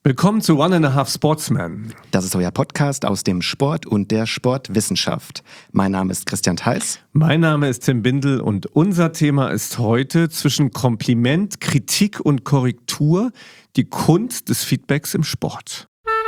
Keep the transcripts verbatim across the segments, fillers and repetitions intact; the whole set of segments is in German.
Willkommen zu One and a Half Sportsman. Das ist euer Podcast aus dem Sport und der Sportwissenschaft. Mein Name ist Christian Theis. Mein Name ist Tim Bindel und unser Thema ist heute zwischen Kompliment, Kritik und Korrektur die Kunst des Feedbacks im Sport.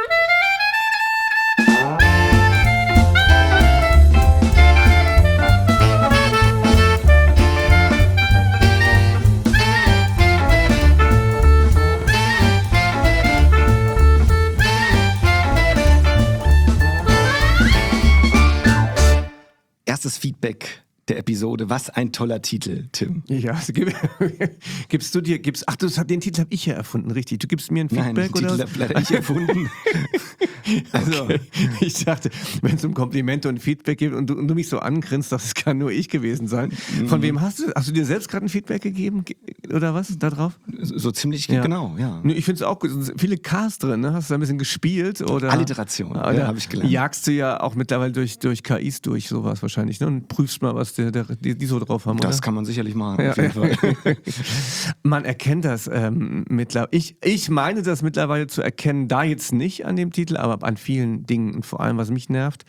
Erstes Feedback der Episode. Was ein toller Titel, Tim. Ja, also gib, gibst du dir, gibst, ach, das, den Titel habe ich ja erfunden, richtig. Du gibst mir ein Feedback, Nein, den oder? Titel habe leider ich erfunden. Also, okay. Ich dachte, wenn es um Komplimente und Feedback geht und du, und du mich so angrinst, das kann nur ich gewesen sein. Von mhm. wem hast du, hast du dir selbst gerade ein Feedback gegeben oder was da drauf? So, so ziemlich, ja. Genau, ja. Ich finde es auch gut, es sind viele Ks drin, ne? Hast du da ein bisschen gespielt? Oder? Alliteration, ja, habe ich gelernt. Jagst du ja auch mittlerweile durch, durch K Is durch, sowas wahrscheinlich, ne? Und prüfst mal, was der, der, die, die so drauf haben, Das oder? kann man sicherlich machen, ja. auf jeden Fall. Man erkennt das ähm, mittlerweile. Ich, ich meine das mittlerweile zu erkennen, da jetzt nicht an dem Titel, aber an vielen Dingen. Und vor allem, was mich nervt,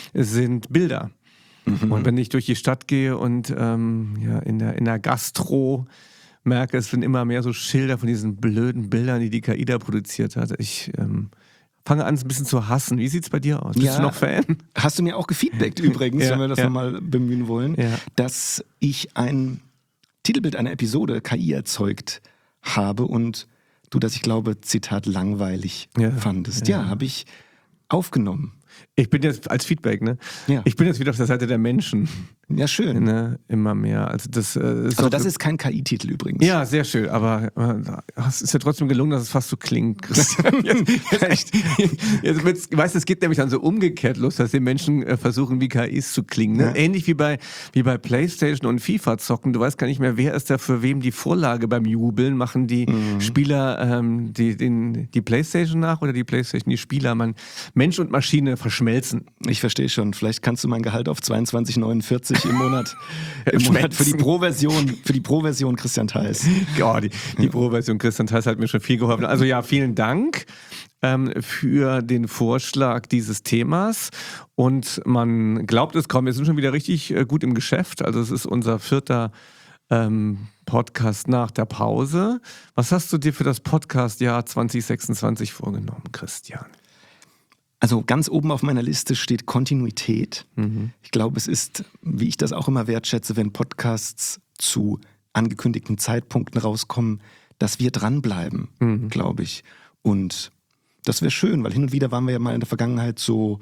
sind Bilder. Mhm. Und wenn ich durch die Stadt gehe und ähm, ja, in der, in der Gastro merke, es sind immer mehr so Schilder von diesen blöden Bildern, die die K I da produziert hat. Ich ähm, fange an, es ein bisschen zu hassen. Wie sieht es bei dir aus? Bist ja, du noch Fan? Hast du mir auch gefeedbackt übrigens, ja, wenn wir das ja. nochmal bemühen wollen, ja. dass ich ein Titelbild einer Episode K I erzeugt habe und du das, ich glaube, Zitat langweilig ja. fandest. Ja, ja habe ich aufgenommen. Ich bin jetzt als Feedback, ne? Ja. Ich bin jetzt wieder auf der Seite der Menschen. Ja, schön. Ne? Immer mehr. Also das, äh, ist, also das ist kein K I-Titel übrigens. Ja, sehr schön. Aber äh, es ist ja trotzdem gelungen, dass es fast so klingt, Christian. jetzt, jetzt, jetzt, jetzt, weißt du, es geht nämlich dann so umgekehrt los, dass die Menschen äh, versuchen, wie K Is zu klingen. Ne? Ja. Ähnlich wie bei, wie bei PlayStation und FIFA zocken. Du weißt gar nicht mehr, wer ist da für wem die Vorlage beim Jubeln. Machen die mhm. Spieler ähm, die, den, die PlayStation nach oder die PlayStation die Spieler? Man, Mensch und Maschine verschmelzen. Ich verstehe schon. Vielleicht kannst du mein Gehalt auf zweiundzwanzig neunundvierzig im Monat, im Monat für die Pro-Version, für die Pro-Version Christian Theis. Ja, die, die Pro-Version Christian Theis hat mir schon viel geholfen. Also ja, vielen Dank ähm, für den Vorschlag dieses Themas. Und man glaubt es kaum, wir sind schon wieder richtig äh, gut im Geschäft. Also es ist unser vierter ähm, Podcast nach der Pause. Was hast du dir für das Podcast-Jahr zwanzig sechsundzwanzig vorgenommen, Christian? Also ganz oben auf meiner Liste steht Kontinuität. Mhm. Ich glaube, es ist, wie ich das auch immer wertschätze, wenn Podcasts zu angekündigten Zeitpunkten rauskommen, dass wir dranbleiben, mhm. glaube ich. Und das wäre schön, weil hin und wieder waren wir ja mal in der Vergangenheit so,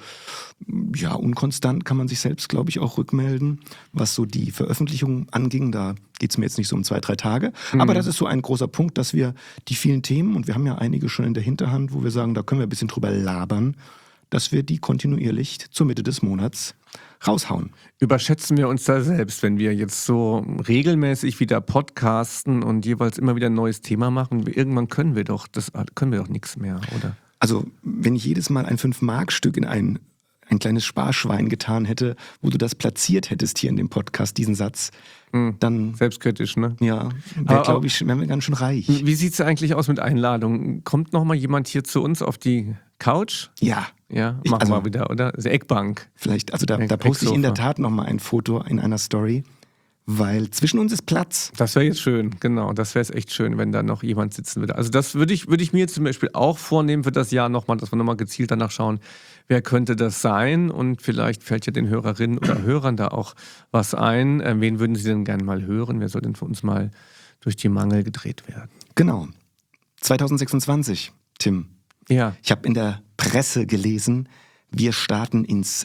ja, unkonstant, kann man sich selbst, glaube ich, auch rückmelden, was so die Veröffentlichung anging. Da geht es mir jetzt nicht so um zwei, drei Tage. Mhm. Aber das ist so ein großer Punkt, dass wir die vielen Themen, und wir haben ja einige schon in der Hinterhand, wo wir sagen, da können wir ein bisschen drüber labern, dass wir die kontinuierlich zur Mitte des Monats raushauen. Überschätzen wir uns da selbst, wenn wir jetzt so regelmäßig wieder podcasten und jeweils immer wieder ein neues Thema machen? Irgendwann können wir doch, das können wir doch nichts mehr, oder? Also, wenn ich jedes Mal ein fünf-Mark-Stück in ein, ein kleines Sparschwein getan hätte, wo du das platziert hättest hier in dem Podcast, diesen Satz, mhm. dann... Selbstkritisch, ne? Ja, wäre, glaube ich, wären wir ganz schön reich. Wie sieht es eigentlich aus mit Einladungen? Kommt noch mal jemand hier zu uns auf die Couch? Ja. Ja, ich, machen also, wir wieder, oder? Also Eckbank. Vielleicht, also da, da poste ich in der Tat noch mal ein Foto in einer Story, weil zwischen uns ist Platz. Das wäre jetzt schön, genau. Das wäre es echt schön, wenn da noch jemand sitzen würde. Also das würde ich, würde ich mir zum Beispiel auch vornehmen für das Jahr nochmal, dass wir nochmal gezielt danach schauen, wer könnte das sein? Und vielleicht fällt ja den Hörerinnen oder Hörern da auch was ein. Äh, wen würden sie denn gerne mal hören? Wer soll denn für uns mal durch die Mangel gedreht werden? Genau. zwanzig sechsundzwanzig, Tim. Ja. Ich habe in der Presse gelesen, wir starten ins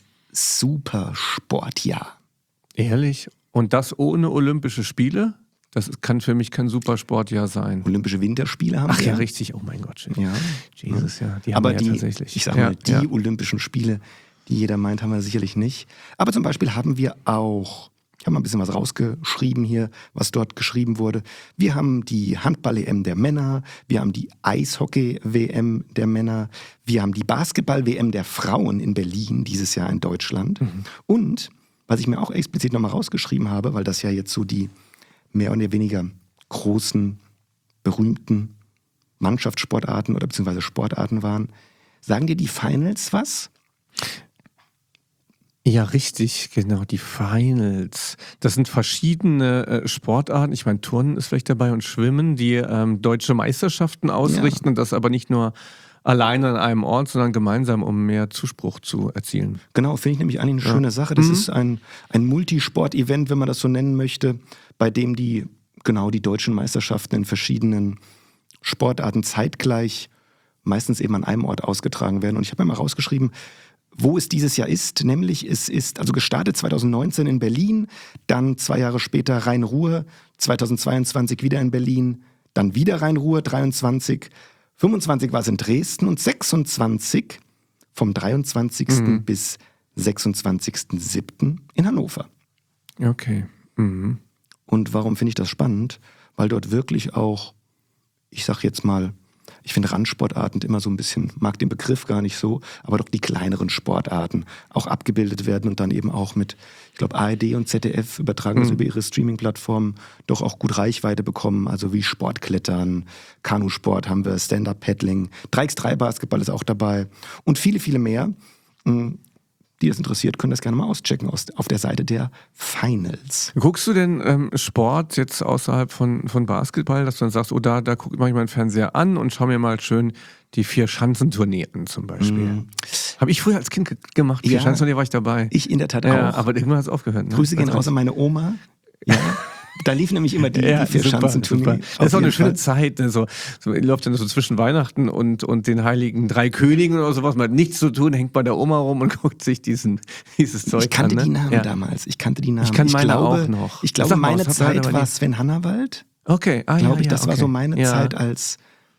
Supersportjahr. Ehrlich? Und das ohne Olympische Spiele? Das kann für mich kein Supersportjahr sein. Olympische Winterspiele haben Ach wir. ja, richtig. Oh mein Gott. Ja. Jesus, ja. Die haben Aber wir ja die, tatsächlich. ich sag ja, mal, die ja. Olympischen Spiele, die jeder meint, haben wir sicherlich nicht. Aber zum Beispiel haben wir auch, ich habe mal ein bisschen was rausgeschrieben hier, was dort geschrieben wurde. Wir haben die Handball-E M der Männer, wir haben die Eishockey-W M der Männer, wir haben die Basketball-W M der Frauen in Berlin, dieses Jahr in Deutschland. Mhm. Und, was ich mir auch explizit nochmal rausgeschrieben habe, weil das ja jetzt so die mehr oder weniger großen, berühmten Mannschaftssportarten oder beziehungsweise Sportarten waren. Sagen dir die Finals was? Ja, richtig, genau, die Finals. Das sind verschiedene äh, Sportarten. Ich meine, Turnen ist vielleicht dabei und Schwimmen, die ähm, deutsche Meisterschaften ausrichten, ja. Und das aber nicht nur alleine an einem Ort, sondern gemeinsam, um mehr Zuspruch zu erzielen. Genau, finde ich nämlich eigentlich eine ja. schöne Sache. Das mhm. ist ein, ein Multisport-Event, wenn man das so nennen möchte, bei dem die, genau, die deutschen Meisterschaften in verschiedenen Sportarten zeitgleich meistens eben an einem Ort ausgetragen werden. Und ich habe mir mal rausgeschrieben, wo es dieses Jahr ist, nämlich es ist also gestartet zwanzig neunzehn in Berlin, dann zwei Jahre später Rhein-Ruhr, zwanzig zweiundzwanzig wieder in Berlin, dann wieder Rhein-Ruhr, dreiundzwanzig, fünfundzwanzig war es in Dresden und sechsundzwanzig vom dreiundzwanzigsten Mhm. bis sechsundzwanzigsten siebten in Hannover. Okay. Mhm. Und warum finde ich das spannend? Weil dort wirklich auch, ich sag jetzt mal, ich finde Randsportarten immer so ein bisschen, mag den Begriff gar nicht so, aber doch die kleineren Sportarten auch abgebildet werden und dann eben auch mit, ich glaube, A R D und Z D F übertragen das mhm. über ihre Streaming-Plattformen, doch auch gut Reichweite bekommen, also wie Sportklettern, Kanusport haben wir, Stand-Up-Paddling, drei gegen drei Basketball ist auch dabei und viele, viele mehr. Die das interessiert, können das gerne mal auschecken aus, auf der Seite der Finals. Guckst du denn ähm, Sport jetzt außerhalb von, von Basketball, dass du dann sagst, oh, da, da gucke ich mal meinen Fernseher an und schau mir mal schön die Vier-Schanzentournee an zum Beispiel. Mm. Habe ich früher als Kind ge- gemacht. Vier-Schanzentournee war ich dabei. Ich in der Tat ja, auch. Aber irgendwann hat es aufgehört. Ne? Grüße gehen raus an meine Oma. Ja. Da lief nämlich immer die, ja, die Vier-Schanzentournee. Das ist auch eine schöne Fall. Zeit. Ne? So, so, läuft dann so zwischen Weihnachten und, und den Heiligen Drei Königen oder sowas. Man hat nichts zu tun, hängt bei der Oma rum und guckt sich diesen, dieses Zeug an. Ich kannte an, die ne? Namen ja. damals. Ich kannte die Namen. Ich kann meine ich glaube, auch noch. Ich glaube, meine aus, Zeit war Sven Hannawald. Okay. Ah, glaube ja, ich, ja, das okay. war so meine ja. Zeit als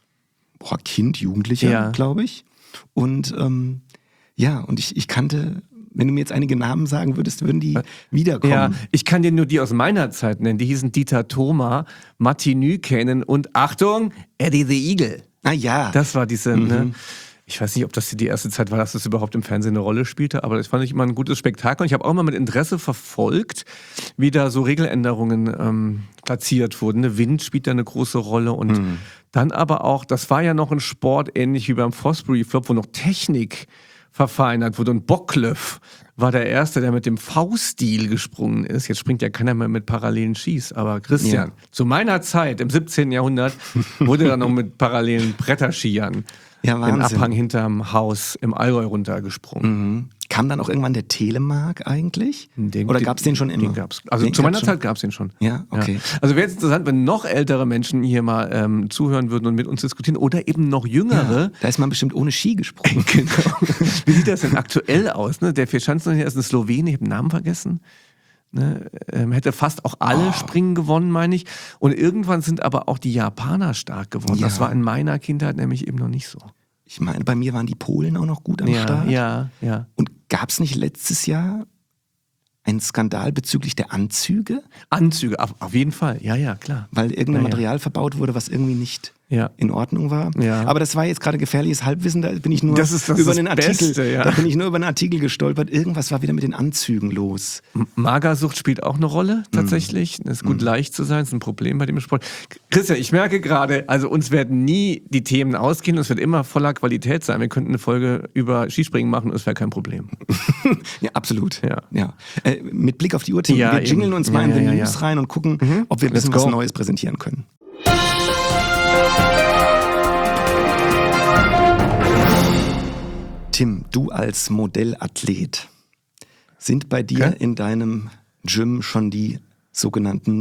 boah, Kind, Jugendlicher, ja. glaube ich. Und ähm, ja, und ich, ich kannte... Wenn du mir jetzt einige Namen sagen würdest, würden die wiederkommen. Ja, ich kann dir nur die aus meiner Zeit nennen. Die hießen Dieter Thoma, Matti Nykänen und Achtung, Eddie the Eagle. Ah ja. Das war diese, mhm. ne? Ich weiß nicht, ob das die erste Zeit war, dass das überhaupt im Fernsehen eine Rolle spielte, aber das fand ich immer ein gutes Spektakel. Und ich habe auch mal mit Interesse verfolgt, wie da so Regeländerungen ähm, platziert wurden. Ne? Wind spielt da eine große Rolle und mhm. dann aber auch, das war ja noch ein Sport, ähnlich wie beim Fosbury Flop, wo noch Technik verfeinert wurde. Und Bocklöff war der Erste, der mit dem V-Stil gesprungen ist. Jetzt springt ja keiner mehr mit parallelen Skis. Aber Christian, ja. zu meiner Zeit, im siebzehnten Jahrhundert, wurde dann noch mit parallelen Bretterskiern ja, den Abhang hinterm Haus im Allgäu runtergesprungen. Mhm. Kam dann auch irgendwann der Telemark eigentlich? Den, Oder gab es den schon immer? Den gab's. Also den zu meiner schon? Zeit gab es den schon. Ja, okay. Ja. Also wäre es interessant, wenn noch ältere Menschen hier mal ähm, zuhören würden und mit uns diskutieren oder eben noch jüngere. Ja, da ist man bestimmt ohne Ski gesprungen. Genau. Wie sieht das denn aktuell aus? Ne? Der Vierschanzentournee ist ein Slowene, ich habe den Namen vergessen. Ne? Ähm, hätte fast auch alle oh. Springen gewonnen, meine ich. Und irgendwann sind aber auch die Japaner stark geworden. Ja. Das war in meiner Kindheit nämlich eben noch nicht so. Ich meine, bei mir waren die Polen auch noch gut am ja, Start. Ja, ja. Und gab es nicht letztes Jahr einen Skandal bezüglich der Anzüge? Anzüge, auf, auf jeden Fall. Ja, ja, klar. Weil irgendein ja, Material ja. verbaut wurde, was irgendwie nicht ja. in Ordnung war. Ja. Aber das war jetzt gerade gefährliches Halbwissen, da bin ich nur das ist, das über ist einen Artikel, Beste, ja. da bin ich nur über einen Artikel gestolpert. Irgendwas war wieder mit den Anzügen los. Magersucht spielt auch eine Rolle, tatsächlich. Es ist gut, mm. leicht zu sein, das ist ein Problem bei dem Sport. Christian, ich merke gerade, also uns werden nie die Themen ausgehen, es wird immer voller Qualität sein. Wir könnten eine Folge über Skispringen machen, das wäre kein Problem. Ja, absolut. Ja. Ja. Äh, mit Blick auf die Uhr, Tim, ja, wir jingeln uns mal ja, in die ja, News ja. rein und gucken, mhm. ob wir ein bisschen was Neues präsentieren können. Tim, du als Modellathlet, sind bei dir okay. in deinem Gym schon die sogenannten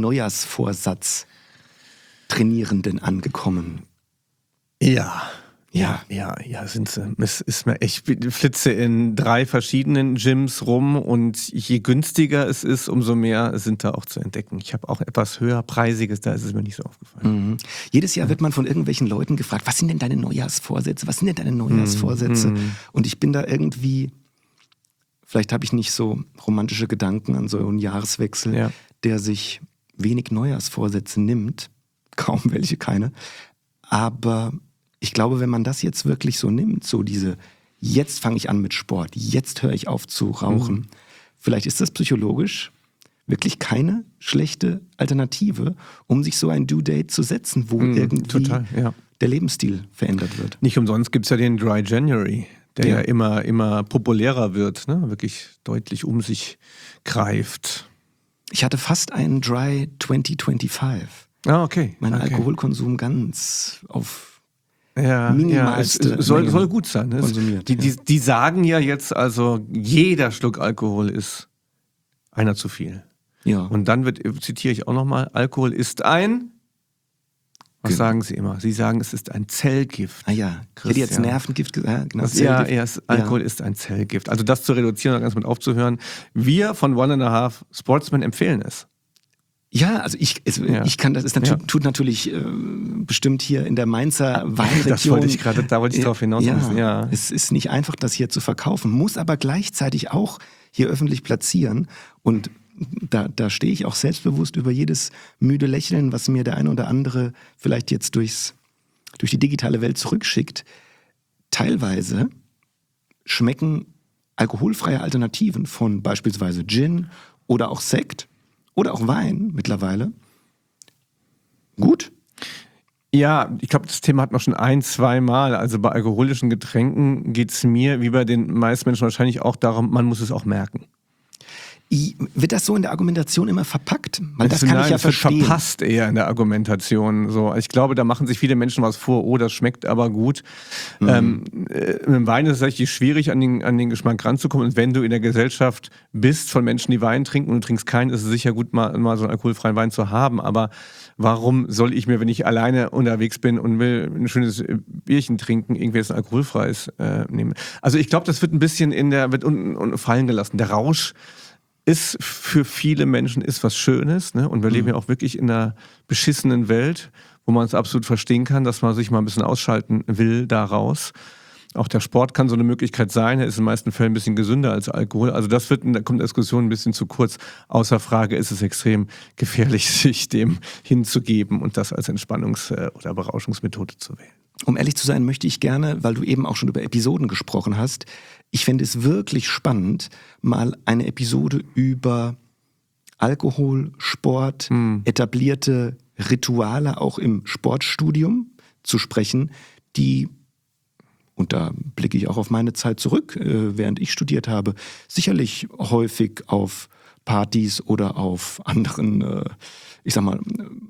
Neujahrsvorsatz-Trainierenden angekommen? Ja. Ja, ja, ja, sind sie. Es ist mir, ich flitze in drei verschiedenen Gyms rum und je günstiger es ist, umso mehr sind da auch zu entdecken. Ich habe auch etwas höherpreisiges, da ist es mir nicht so aufgefallen. Mhm. Jedes Jahr wird man von irgendwelchen Leuten gefragt, was sind denn deine Neujahrsvorsätze? Was sind denn deine Neujahrsvorsätze? Mhm. Und ich bin da irgendwie, vielleicht habe ich nicht so romantische Gedanken an so einen Jahreswechsel, ja. der sich wenig Neujahrsvorsätze nimmt, kaum welche, keine, aber ich glaube, wenn man das jetzt wirklich so nimmt, so diese, jetzt fange ich an mit Sport, jetzt höre ich auf zu rauchen, mhm. vielleicht ist das psychologisch wirklich keine schlechte Alternative, um sich so ein Due Date zu setzen, wo mhm, irgendwie total, ja. der Lebensstil verändert wird. Nicht umsonst gibt es ja den Dry January, der ja, ja immer, immer populärer wird, ne? Wirklich deutlich um sich greift. Ich hatte fast einen Dry zwanzig fünfundzwanzig. Ah, okay. Mein okay. Alkoholkonsum ganz auf ja, minimalste ja, es soll, soll gut sein. Ne? Konsumiert, die, ja. die, die sagen ja jetzt also, jeder Schluck Alkohol ist einer zu viel. Ja. Und dann wird, zitiere ich auch nochmal, Alkohol ist ein, was Ge- sagen Sie immer? Sie sagen, es ist ein Zellgift. Ah ja, ich hätte jetzt Christian. Nervengift gesagt. Ja, genau, Das, ja, Zellgift. ja, es, Alkohol Ja. ist ein Zellgift. Also das zu reduzieren und ganz mit aufzuhören. Wir von One and a Half Sportsmen empfehlen es. Ja, also ich, es, Ja. ich kann das, ist natu- Ja. tut natürlich äh, bestimmt hier in der Mainzer Weinregion. Das wollte ich gerade, da wollte ich drauf hinaus. Ja, ja. Es ist nicht einfach, das hier zu verkaufen, muss aber gleichzeitig auch hier öffentlich platzieren. Und da, da stehe ich auch selbstbewusst über jedes müde Lächeln, was mir der eine oder andere vielleicht jetzt durchs, durch die digitale Welt zurückschickt. Teilweise schmecken alkoholfreie Alternativen von beispielsweise Gin oder auch Sekt oder auch Wein mittlerweile gut. Ja, ich glaube, das Thema hat man schon ein, zwei Mal. Also bei alkoholischen Getränken geht es mir, wie bei den meisten Menschen wahrscheinlich auch darum, man muss es auch merken. I, wird das so in der Argumentation immer verpackt? Weil das kann Nein, ich ja es wird verstehen. verpasst eher in der Argumentation. So, ich glaube, da machen sich viele Menschen was vor. Oh, das schmeckt aber gut. Mhm. Ähm, äh, mit Wein ist es tatsächlich schwierig, an den, an den Geschmack ranzukommen. Und wenn du in der Gesellschaft bist von Menschen, die Wein trinken und du trinkst keinen, ist es sicher gut, mal, mal so einen alkoholfreien Wein zu haben. Aber warum soll ich mir, wenn ich alleine unterwegs bin und will ein schönes Bierchen trinken, irgendwie jetzt ein alkoholfreies äh, nehmen? Also ich glaube, das wird ein bisschen in der, wird unten, unten fallen gelassen. Der Rausch ist für viele Menschen ist was Schönes, ne? Und wir leben ja auch wirklich in einer beschissenen Welt, wo man es absolut verstehen kann, dass man sich mal ein bisschen ausschalten will daraus. Auch der Sport kann so eine Möglichkeit sein. Er ist in den meisten Fällen ein bisschen gesünder als Alkohol. Also das wird in der Diskussion ein bisschen zu kurz. Außer Frage ist es extrem gefährlich, sich dem hinzugeben und das als Entspannungs- oder Berauschungsmethode zu wählen. Um ehrlich zu sein, möchte ich gerne, weil du eben auch schon über Episoden gesprochen hast, ich fände es wirklich spannend, mal eine Episode über Alkohol, Sport, hm. etablierte Rituale auch im Sportstudium zu sprechen, die, und da blicke ich auch auf meine Zeit zurück, äh, während ich studiert habe, sicherlich häufig auf Partys oder auf anderen, äh, ich sag mal,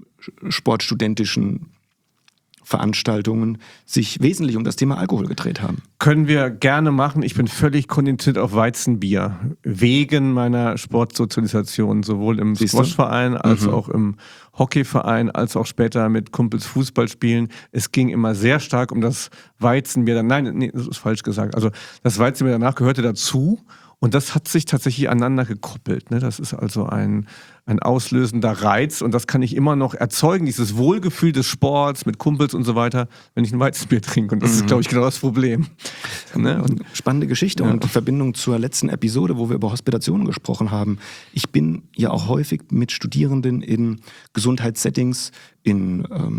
sportstudentischen Veranstaltungen sich wesentlich um das Thema Alkohol gedreht haben. Können wir gerne machen. Ich bin völlig konditioniert auf Weizenbier. Wegen meiner Sportsozialisation, sowohl im Siehst du? Squashverein als Mhm. auch im Hockeyverein, als auch später mit Kumpels Fußball spielen. Es ging immer sehr stark um das Weizenbier. Nein, nee, das ist falsch gesagt. Also das Weizenbier danach gehörte dazu. Und das hat sich tatsächlich aneinander gekoppelt. Ne? Das ist also ein, ein auslösender Reiz und das kann ich immer noch erzeugen, dieses Wohlgefühl des Sports mit Kumpels und so weiter, wenn ich ein Weizenbier trinke. Und das mhm. ist, glaube ich, genau das Problem. Ne? Und, Spannende Geschichte ja. Und die Verbindung zur letzten Episode, wo wir über Hospitationen gesprochen haben. Ich bin ja auch häufig mit Studierenden in Gesundheitssettings, in ähm,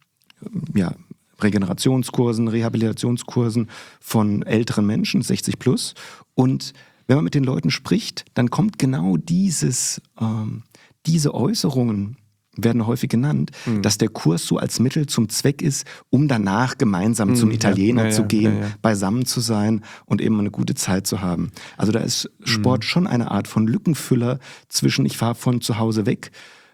ja, Regenerationskursen, Rehabilitationskursen von älteren Menschen, sechzig plus. Und wenn man mit den Leuten spricht, dann kommt genau dieses, ähm, diese Äußerungen werden häufig genannt, mhm. dass der Kurs so als Mittel zum Zweck ist, um danach gemeinsam mhm, zum Italiener ja, ja, zu gehen, ja, ja. beisammen zu sein und eben eine gute Zeit zu haben. Also da ist Sport mhm. schon eine Art von Lückenfüller zwischen ich fahre von zu Hause weg,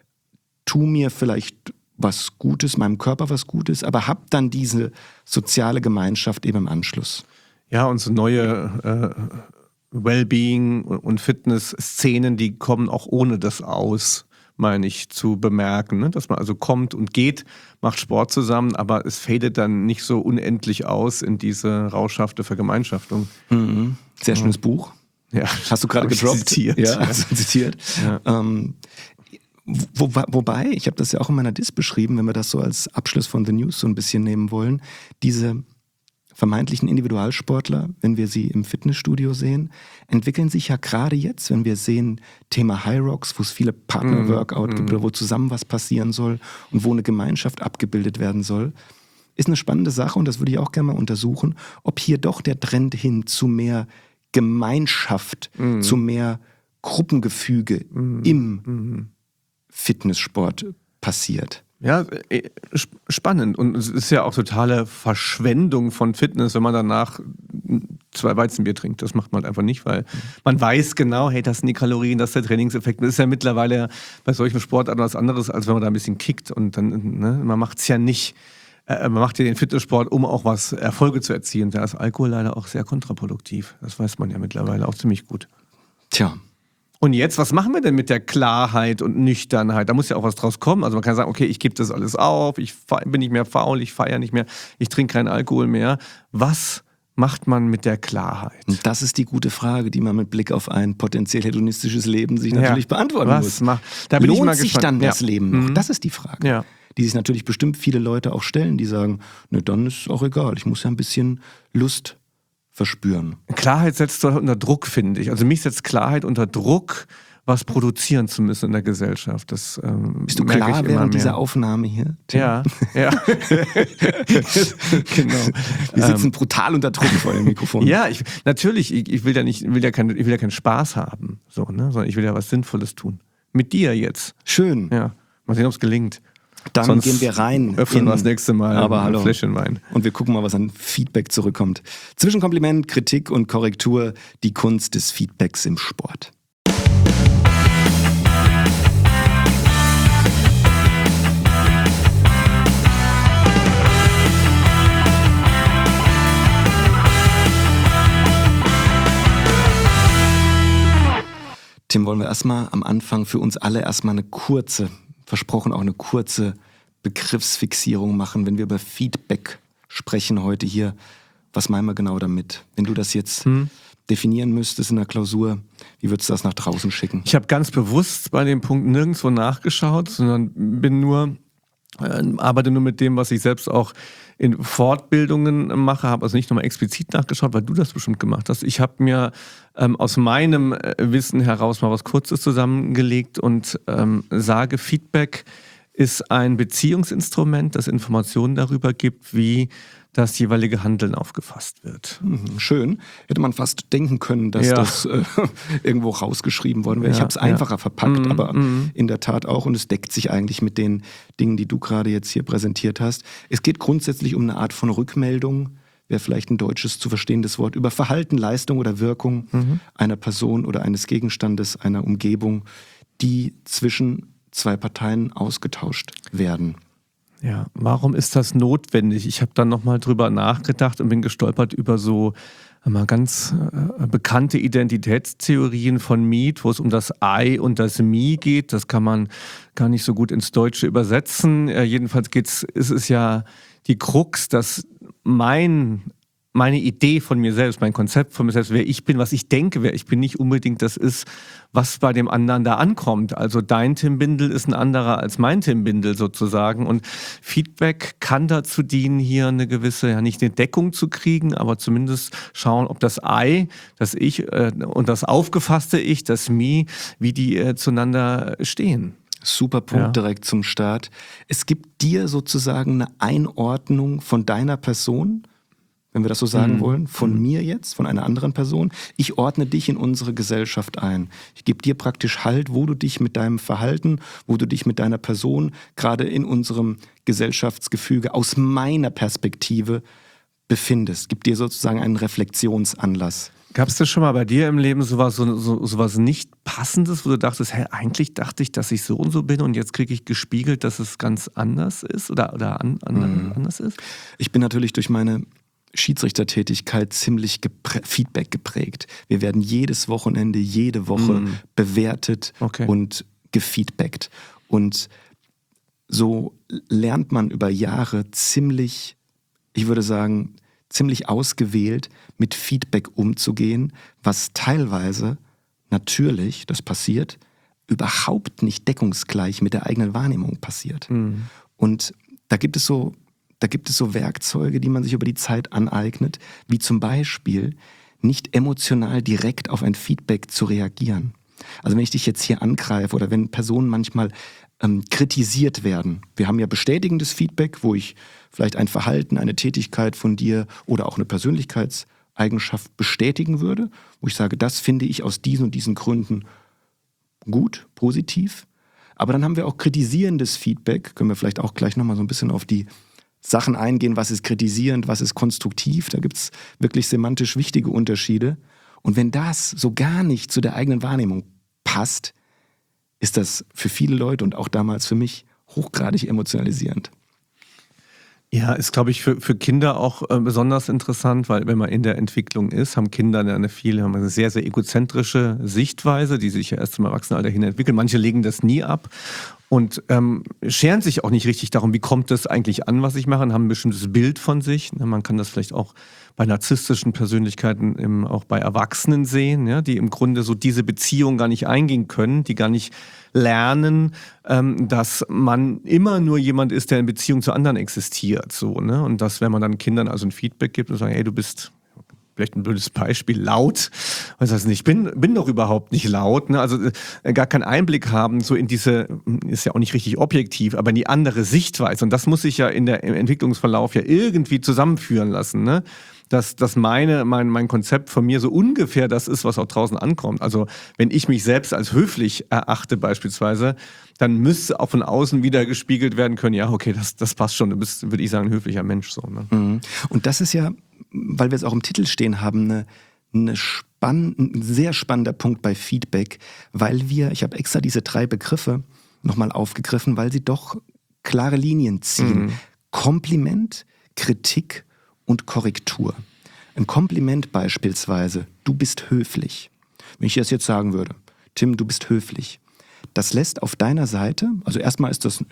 tu mir vielleicht was Gutes, meinem Körper was Gutes, aber hab dann diese soziale Gemeinschaft eben im Anschluss. Ja, und so neue äh, Wellbeing und Fitness-Szenen, die kommen auch ohne das aus, meine ich, zu bemerken. Ne? Dass man also kommt und geht, macht Sport zusammen, aber es fadet dann nicht so unendlich aus in diese rauschhafte Vergemeinschaftung. Mhm. Sehr schönes ja. Buch. Ja. Hast du gerade gedroppt? Zitiert. Ja, hast du zitiert. Ja. Ähm, wo, wobei, ich habe das ja auch in meiner Dis beschrieben, wenn wir das so als Abschluss von The News so ein bisschen nehmen wollen, diese vermeintlichen Individualsportler, wenn wir sie im Fitnessstudio sehen, entwickeln sich ja gerade jetzt, wenn wir sehen, Thema High Rocks, wo es viele Partner-Workout mm, gibt, oder wo zusammen was passieren soll und wo eine Gemeinschaft abgebildet werden soll, ist eine spannende Sache und das würde ich auch gerne mal untersuchen, ob hier doch der Trend hin zu mehr Gemeinschaft, mm. zu mehr Gruppengefüge mm. im mm. Fitnesssport passiert. Ja, spannend. Und es ist ja auch totale Verschwendung von Fitness, wenn man danach zwei Weizenbier trinkt. Das macht man halt einfach nicht, weil man weiß genau, hey, das sind die Kalorien, das ist der Trainingseffekt. Das ist ja mittlerweile bei solchen Sportarten was anderes, als wenn man da ein bisschen kickt. Und dann, ne, man macht es ja nicht, äh, man macht ja den Fitnesssport, um auch was Erfolge zu erzielen. Da ist Alkohol leider auch sehr kontraproduktiv. Das weiß man ja mittlerweile auch ziemlich gut. Tja. Und jetzt, was machen wir denn mit der Klarheit und Nüchternheit? Da muss ja auch was draus kommen. Also man kann sagen, okay, ich gebe das alles auf, ich bin nicht mehr faul, ich feiere nicht mehr, ich trinke keinen Alkohol mehr. Was macht man mit der Klarheit? Und das ist die gute Frage, die man mit Blick auf ein potenziell hedonistisches Leben sich natürlich ja. beantworten was muss. Macht, da bin Lohnt ich mal sich gespannt. dann das ja. Leben noch? Mhm. Das ist die Frage. Ja. Die sich natürlich bestimmt viele Leute auch stellen, die sagen, ne, dann ist auch egal, ich muss ja ein bisschen Lust verspüren. Klarheit setzt unter Druck, finde ich. Also mich setzt Klarheit unter Druck, was produzieren zu müssen in der Gesellschaft. Das ähm, Bist du merke klar ich immer während mehr. dieser Aufnahme hier, Tim? Ja, ja. Genau. Wir sitzen ähm, brutal unter Druck vor dem Mikrofon. Ja, ich, natürlich, ich, ich will ja nicht, will ja kein, ich will ja keinen Spaß haben, so, ne? Sondern ich will ja was Sinnvolles tun. Mit dir jetzt. Schön. Ja, mal sehen, ob es gelingt. Dann Sonst gehen wir rein. Öffnen wir das nächste Mal aber ein hallo. Fläschchen Wein. Und wir gucken mal, was an Feedback zurückkommt. Zwischen Kompliment, Kritik und Korrektur, die Kunst des Feedbacks im Sport. Tim, wollen wir erstmal am Anfang für uns alle erstmal eine kurze, versprochen auch eine kurze Begriffsfixierung machen, wenn wir über Feedback sprechen heute hier. Was meinen wir genau damit? Wenn du das jetzt hm. definieren müsstest in der Klausur, wie würdest du das nach draußen schicken? Ich habe ganz bewusst bei dem Punkt nirgendwo nachgeschaut, sondern bin nur, äh, arbeite nur mit dem, was ich selbst auch in Fortbildungen mache, habe also nicht nochmal explizit nachgeschaut, weil du das bestimmt gemacht hast. Ich habe mir ähm, aus meinem äh, Wissen heraus mal was Kurzes zusammengelegt und ähm, sage, Feedback ist ein Beziehungsinstrument, das Informationen darüber gibt, wie das jeweilige Handeln aufgefasst wird. Schön. Hätte man fast denken können, dass ja. das äh, irgendwo rausgeschrieben worden wäre. Ja, ich habe es einfacher ja. verpackt, mm, aber mm. in der Tat auch. Und es deckt sich eigentlich mit den Dingen, die du gerade jetzt hier präsentiert hast. Es geht grundsätzlich um eine Art von Rückmeldung, wäre vielleicht ein deutsches zu verstehendes Wort, über Verhalten, Leistung oder Wirkung mhm. einer Person oder eines Gegenstandes, einer Umgebung, die zwischen zwei Parteien ausgetauscht werden. Ja, warum ist das notwendig? Ich habe dann nochmal drüber nachgedacht und bin gestolpert über so mal ganz äh, bekannte Identitätstheorien von Mead, wo es um das I und das Me geht. Das kann man gar nicht so gut ins Deutsche übersetzen. Äh, jedenfalls geht's, ist es ja die Krux, dass mein meine Idee von mir selbst, mein Konzept von mir selbst, wer ich bin, was ich denke, wer ich bin, nicht unbedingt das ist, was bei dem anderen da ankommt. Also dein Tim Bindel ist ein anderer als mein Tim Bindel sozusagen. Und Feedback kann dazu dienen, hier eine gewisse, ja nicht eine Deckung zu kriegen, aber zumindest schauen, ob das I, das Ich äh, und das aufgefasste Ich, das Me, wie die äh, zueinander stehen. Super Punkt ja. direkt zum Start. Es gibt dir sozusagen eine Einordnung von deiner Person, wenn wir das so sagen mhm. wollen, von mhm. mir jetzt, von einer anderen Person. Ich ordne dich in unsere Gesellschaft ein. Ich gebe dir praktisch Halt, wo du dich mit deinem Verhalten, wo du dich mit deiner Person gerade in unserem Gesellschaftsgefüge aus meiner Perspektive befindest. Ich gebe dir sozusagen einen Reflexionsanlass. Gab es das schon mal bei dir im Leben sowas, so, so, sowas nicht Passendes, wo du dachtest, hey, eigentlich dachte ich, dass ich so und so bin und jetzt kriege ich gespiegelt, dass es ganz anders ist oder, oder an, an, mhm. anders ist? Ich bin natürlich durch meine Schiedsrichtertätigkeit ziemlich geprä- Feedback geprägt. Wir werden jedes Wochenende, jede Woche mm. bewertet okay. und gefeedbackt. Und so lernt man über Jahre ziemlich, ich würde sagen, ziemlich ausgewählt mit Feedback umzugehen, was teilweise natürlich, das passiert, überhaupt nicht deckungsgleich mit der eigenen Wahrnehmung passiert. Mm. Und da gibt es so Da gibt es so Werkzeuge, die man sich über die Zeit aneignet, wie zum Beispiel nicht emotional direkt auf ein Feedback zu reagieren. Also wenn ich dich jetzt hier angreife oder wenn Personen manchmal ähm, kritisiert werden. Wir haben ja bestätigendes Feedback, wo ich vielleicht ein Verhalten, eine Tätigkeit von dir oder auch eine Persönlichkeitseigenschaft bestätigen würde, wo ich sage, das finde ich aus diesen und diesen Gründen gut, positiv. Aber dann haben wir auch kritisierendes Feedback. Können wir vielleicht auch gleich nochmal so ein bisschen auf die Sachen eingehen, was ist kritisierend, was ist konstruktiv. Da gibt es wirklich semantisch wichtige Unterschiede. Und wenn das so gar nicht zu der eigenen Wahrnehmung passt, ist das für viele Leute und auch damals für mich hochgradig emotionalisierend. Ja, ist, glaube ich, für, für Kinder auch äh, besonders interessant, weil wenn man in der Entwicklung ist, haben Kinder eine viel, haben eine sehr, sehr egozentrische Sichtweise, die sich ja erst zum Erwachsenenalter hin entwickelt. Manche legen das nie ab und ähm, scheren sich auch nicht richtig darum, wie kommt das eigentlich an, was ich mache, und haben ein bestimmtes Bild von sich. Man kann das vielleicht auch bei narzisstischen Persönlichkeiten im, auch bei Erwachsenen sehen, ja, die im Grunde so diese Beziehung gar nicht eingehen können, die gar nicht lernen, ähm, dass man immer nur jemand ist, der in Beziehung zu anderen existiert. So, ne? Und dass, wenn man dann Kindern also ein Feedback gibt und sagt, hey, du bist vielleicht ein blödes Beispiel, laut. Was heißt nicht, ich bin, bin doch überhaupt nicht laut. Ne? Also äh, gar keinen Einblick haben, so in diese, ist ja auch nicht richtig objektiv, aber in die andere Sichtweise. Und das muss sich ja in der, im Entwicklungsverlauf ja irgendwie zusammenführen lassen, ne? Dass, dass meine, mein, mein Konzept von mir so ungefähr das ist, was auch draußen ankommt. Also wenn ich mich selbst als höflich erachte beispielsweise, dann müsste auch von außen wieder gespiegelt werden können, ja, okay, das, das passt schon, du bist, würde ich sagen, ein höflicher Mensch. So, ne? Mhm. Und das ist ja, weil wir es auch im Titel stehen haben, eine, eine spann-, ein sehr spannender Punkt bei Feedback, weil wir, ich habe extra diese drei Begriffe nochmal aufgegriffen, weil sie doch klare Linien ziehen. Mhm. Kompliment, Kritik und Korrektur. Ein Kompliment beispielsweise, du bist höflich. Wenn ich das jetzt sagen würde, Tim, du bist höflich, das lässt auf deiner Seite, also erstmal ist das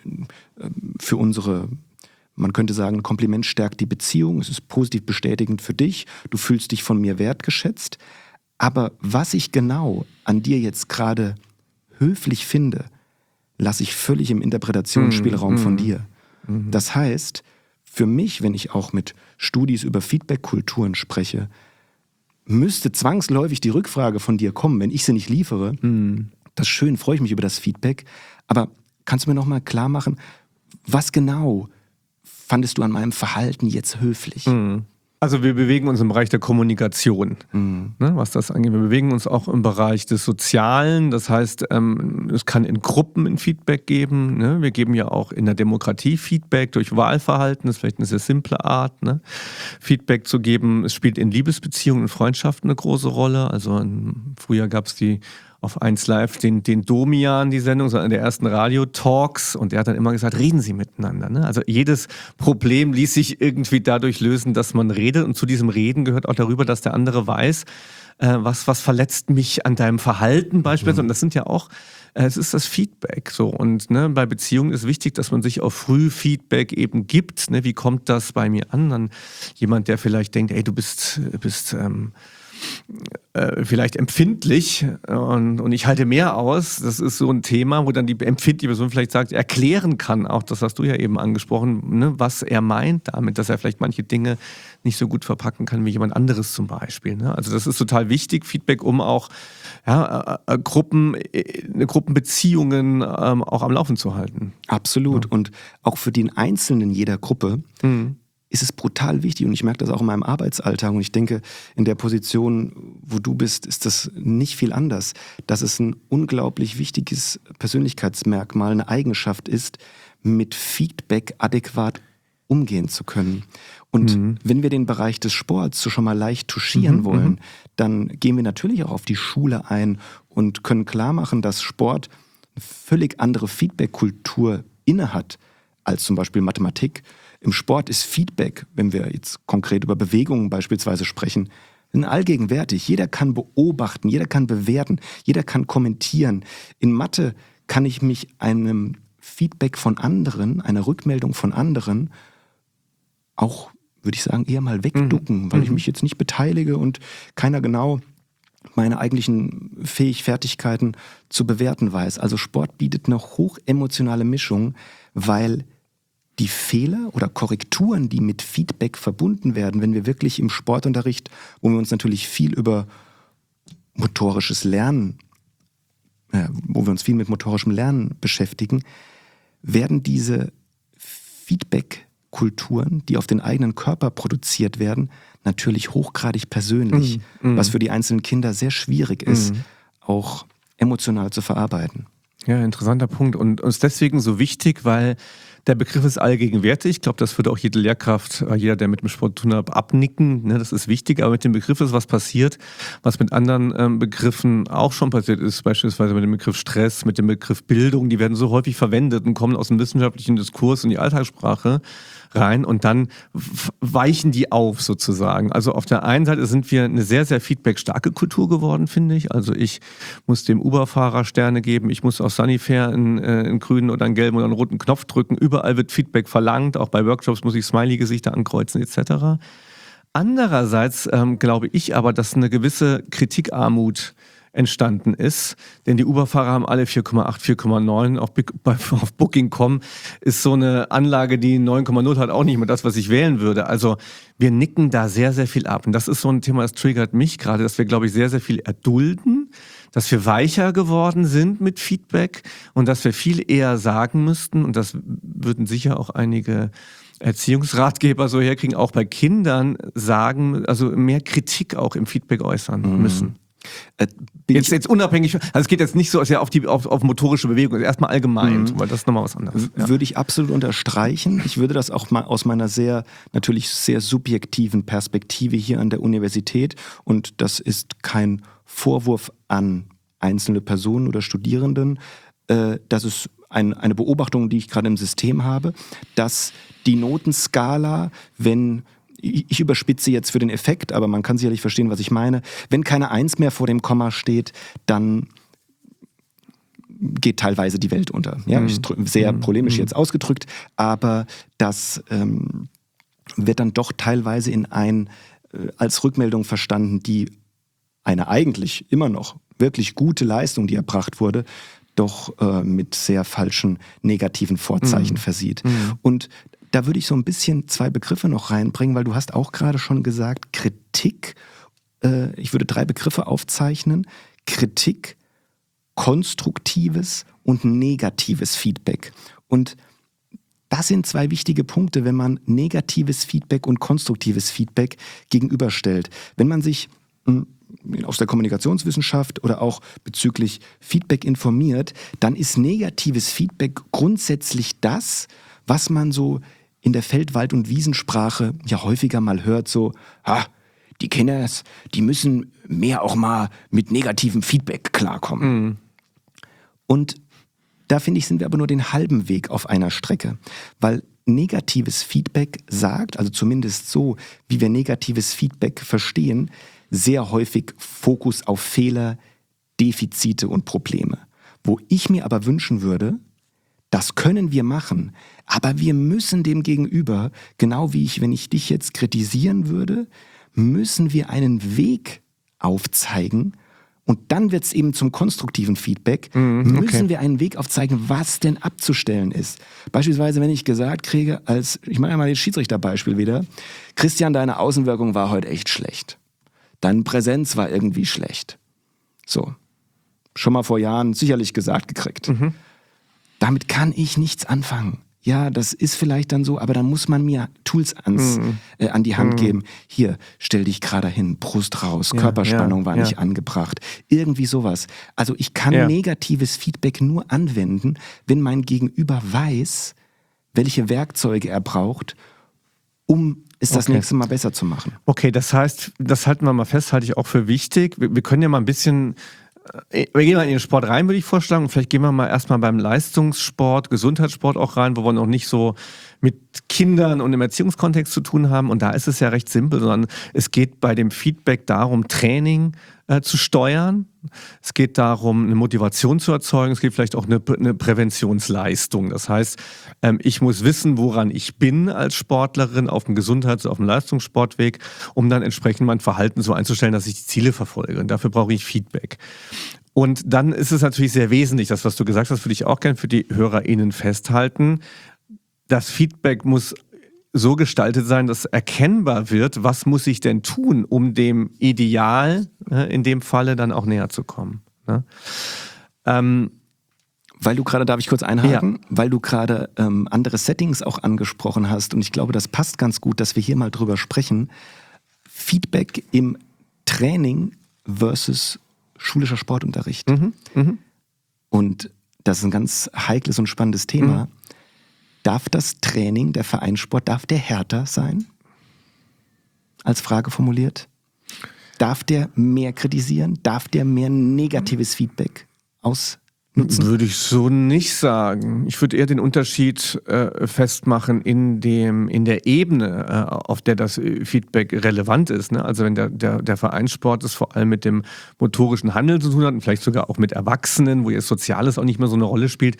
für unsere, man könnte sagen, ein Kompliment stärkt die Beziehung, es ist positiv bestätigend für dich, du fühlst dich von mir wertgeschätzt, aber was ich genau an dir jetzt gerade höflich finde, lasse ich völlig im Interpretationsspielraum mm, von mm, dir. Mm. Das heißt, für mich, wenn ich auch mit Studis über Feedback-Kulturen spreche, müsste zwangsläufig die Rückfrage von dir kommen, wenn ich sie nicht liefere. Mm. Das ist schön, freue ich mich über das Feedback. Aber kannst du mir nochmal klar machen, was genau fandest du an meinem Verhalten jetzt höflich? Mm. Also wir bewegen uns im Bereich der Kommunikation, mhm. ne, was das angeht. Wir bewegen uns auch im Bereich des Sozialen. Das heißt, ähm, es kann in Gruppen ein Feedback geben. Ne? Wir geben ja auch in der Demokratie Feedback durch Wahlverhalten. Das ist vielleicht eine sehr simple Art, ne? Feedback zu geben. Es spielt in Liebesbeziehungen und Freundschaften eine große Rolle. Also in, früher gab es die auf eins Live den, den Domian, die Sendung, so einer der ersten Radio-Talks, und der hat dann immer gesagt, reden Sie miteinander. Ne? Also jedes Problem ließ sich irgendwie dadurch lösen, dass man redet, und zu diesem Reden gehört auch darüber, dass der andere weiß, äh, was, was verletzt mich an deinem Verhalten beispielsweise. Mhm. Und das sind ja auch, äh, es ist das Feedback. So. Und ne, bei Beziehungen ist wichtig, dass man sich auch früh Feedback eben gibt. Ne? Wie kommt das bei mir an? Dann jemand, der vielleicht denkt, ey, du bist, bist ähm, Äh, vielleicht empfindlich und, und ich halte mehr aus. Das ist so ein Thema, wo dann die empfindliche Person vielleicht sagt, erklären kann, auch das hast du ja eben angesprochen, ne, was er meint damit, dass er vielleicht manche Dinge nicht so gut verpacken kann wie jemand anderes zum Beispiel. Ne? Also das ist total wichtig, Feedback, um auch ja, äh, Gruppen, äh, Gruppenbeziehungen ähm, auch am Laufen zu halten. Absolut. Ja. Und auch für den Einzelnen jeder Gruppe mhm. ist es brutal wichtig, und ich merke das auch in meinem Arbeitsalltag, und ich denke, in der Position, wo du bist, ist das nicht viel anders, dass es ein unglaublich wichtiges Persönlichkeitsmerkmal, eine Eigenschaft ist, mit Feedback adäquat umgehen zu können. Und mhm. wenn wir den Bereich des Sports so schon mal leicht touchieren mhm, wollen, mhm. dann gehen wir natürlich auch auf die Schule ein und können klar machen, dass Sport eine völlig andere Feedback-Kultur innehat als zum Beispiel Mathematik. Im Sport ist Feedback, wenn wir jetzt konkret über Bewegungen beispielsweise sprechen, allgegenwärtig. Jeder kann beobachten, jeder kann bewerten, jeder kann kommentieren. In Mathe kann ich mich einem Feedback von anderen, einer Rückmeldung von anderen auch, würde ich sagen, eher mal wegducken, mhm. weil ich mich jetzt nicht beteilige und keiner genau meine eigentlichen Fähig Fertigkeiten zu bewerten weiß. Also Sport bietet eine hochemotionale Mischung, weil die Fehler oder Korrekturen, die mit Feedback verbunden werden, wenn wir wirklich im Sportunterricht, wo wir uns natürlich viel über motorisches Lernen, äh, wo wir uns viel mit motorischem Lernen beschäftigen, werden diese Feedback-Kulturen, die auf den eigenen Körper produziert werden, natürlich hochgradig persönlich, mm, mm. was für die einzelnen Kinder sehr schwierig ist, mm. auch emotional zu verarbeiten. Ja, interessanter Punkt und ist deswegen so wichtig, weil der Begriff ist allgegenwärtig. Ich glaube, das würde auch jede Lehrkraft, jeder, der mit dem Sport zu tun hat, abnicken. Ne, das ist wichtig, aber mit dem Begriff ist was passiert, was mit anderen ähm, Begriffen auch schon passiert ist. Beispielsweise mit dem Begriff Stress, mit dem Begriff Bildung. Die werden so häufig verwendet und kommen aus dem wissenschaftlichen Diskurs in die Alltagssprache rein und dann weichen die auf sozusagen. Also auf der einen Seite sind wir eine sehr, sehr feedbackstarke Kultur geworden, finde ich. Also ich muss dem Uber-Fahrer Sterne geben, ich muss auf Sunnyfair einen, äh, einen grünen oder einen gelben oder einen roten Knopf drücken. Überall wird Feedback verlangt, auch bei Workshops muss ich Smiley-Gesichter ankreuzen et cetera. Andererseits ähm, glaube ich aber, dass eine gewisse Kritikarmut entstanden ist, denn die Uber-Fahrer haben alle vier Komma acht, vier Komma neun, auf, auf Booking Punkt com ist so eine Anlage, die neun Komma null hat, auch nicht mehr das, was ich wählen würde. Also wir nicken da sehr, sehr viel ab und das ist so ein Thema, das triggert mich gerade, dass wir, glaube ich, sehr, sehr viel erdulden, dass wir weicher geworden sind mit Feedback und dass wir viel eher sagen müssten, und das würden sicher auch einige Erziehungsratgeber so herkriegen, auch bei Kindern sagen, also mehr Kritik auch im Feedback äußern mhm. müssen. Äh, jetzt, jetzt unabhängig, also es geht jetzt nicht so sehr auf die auf, auf motorische Bewegung, erstmal allgemein, mhm. weil das ist nochmal was anderes. Ja. Würde ich absolut unterstreichen. Ich würde das auch mal aus meiner sehr, natürlich sehr subjektiven Perspektive hier an der Universität, und das ist kein Vorwurf an einzelne Personen oder Studierenden, äh, das ist ein, eine Beobachtung, die ich gerade im System habe, dass die Notenskala, wenn ich überspitze jetzt für den Effekt, aber man kann sicherlich verstehen, was ich meine. Wenn keine Eins mehr vor dem Komma steht, dann geht teilweise die Welt unter. Ja, mhm. Sehr polemisch mhm. jetzt ausgedrückt, aber das ähm, wird dann doch teilweise in ein äh, als Rückmeldung verstanden, die eine eigentlich immer noch wirklich gute Leistung, die erbracht wurde, doch äh, mit sehr falschen negativen Vorzeichen mhm. versieht. Mhm. Und da würde ich so ein bisschen zwei Begriffe noch reinbringen, weil du hast auch gerade schon gesagt, Kritik, äh, ich würde drei Begriffe aufzeichnen, Kritik, konstruktives und negatives Feedback. Und das sind zwei wichtige Punkte, wenn man negatives Feedback und konstruktives Feedback gegenüberstellt. Wenn man sich mh, aus der Kommunikationswissenschaft oder auch bezüglich Feedback informiert, dann ist negatives Feedback grundsätzlich das, was man so in der Feld-, Wald- und Wiesensprache ja häufiger mal hört, so, ha, die Kinder, die müssen mehr auch mal mit negativem Feedback klarkommen. Mhm. Und da finde ich, sind wir aber nur den halben Weg auf einer Strecke, weil negatives Feedback sagt, also zumindest so, wie wir negatives Feedback verstehen, sehr häufig Fokus auf Fehler, Defizite und Probleme. Wo ich mir aber wünschen würde, das können wir machen, aber wir müssen dem Gegenüber, genau wie ich, wenn ich dich jetzt kritisieren würde, müssen wir einen Weg aufzeigen, und dann wird es eben zum konstruktiven Feedback, mm, okay. müssen wir einen Weg aufzeigen, was denn abzustellen ist. Beispielsweise, wenn ich gesagt kriege, als, ich mache mal das Schiedsrichterbeispiel wieder, Christian, deine Außenwirkung war heute echt schlecht. Deine Präsenz war irgendwie schlecht. So, schon mal vor Jahren sicherlich gesagt gekriegt. Mhm. Damit kann ich nichts anfangen. Ja, das ist vielleicht dann so, aber dann muss man mir Tools ans, mm. äh, an die Hand mm. geben. Hier, stell dich gerade hin, Brust raus, ja, Körperspannung ja, war ja. nicht angebracht. Irgendwie sowas. Also ich kann ja. negatives Feedback nur anwenden, wenn mein Gegenüber weiß, welche Werkzeuge er braucht, um es das okay. nächste Mal besser zu machen. Okay, das heißt, das halten wir mal fest, halte ich auch für wichtig. Wir, wir können ja mal ein bisschen... Wir gehen mal in den Sport rein, würde ich vorschlagen. Und vielleicht gehen wir mal erstmal beim Leistungssport, Gesundheitssport auch rein, wo wir noch nicht so mit Kindern und im Erziehungskontext zu tun haben. Und da ist es ja recht simpel, sondern es geht bei dem Feedback darum, Training äh, zu steuern. Es geht darum, eine Motivation zu erzeugen. Es geht vielleicht auch eine, eine Präventionsleistung. Das heißt, ähm, ich muss wissen, woran ich bin als Sportlerin auf dem Gesundheits-, auf dem Leistungssportweg, um dann entsprechend mein Verhalten so einzustellen, dass ich die Ziele verfolge. Und dafür brauche ich Feedback. Und dann ist es natürlich sehr wesentlich, das, was du gesagt hast, würde ich auch gerne für die HörerInnen festhalten. Das Feedback muss so gestaltet sein, dass erkennbar wird, was muss ich denn tun, um dem Ideal äh, in dem Falle dann auch näher zu kommen. Ne? Ähm, weil du gerade, darf ich kurz einhaken, ja. weil du gerade ähm, andere Settings auch angesprochen hast, und ich glaube, das passt ganz gut, dass wir hier mal drüber sprechen. Feedback im Training versus schulischer Sportunterricht. Mhm, mh. Und das ist ein ganz heikles und spannendes Thema. Mhm. Darf das Training, der Vereinssport, darf der härter sein? Als Frage formuliert. Darf der mehr kritisieren? Darf der mehr negatives Feedback ausnutzen? Würde ich so nicht sagen. Ich würde eher den Unterschied äh, festmachen in dem in der Ebene, äh, auf der das Feedback relevant ist. Ne? Also wenn der, der, der Vereinssport es vor allem mit dem motorischen Handeln zu tun hat und vielleicht sogar auch mit Erwachsenen, wo jetzt Soziales auch nicht mehr so eine Rolle spielt,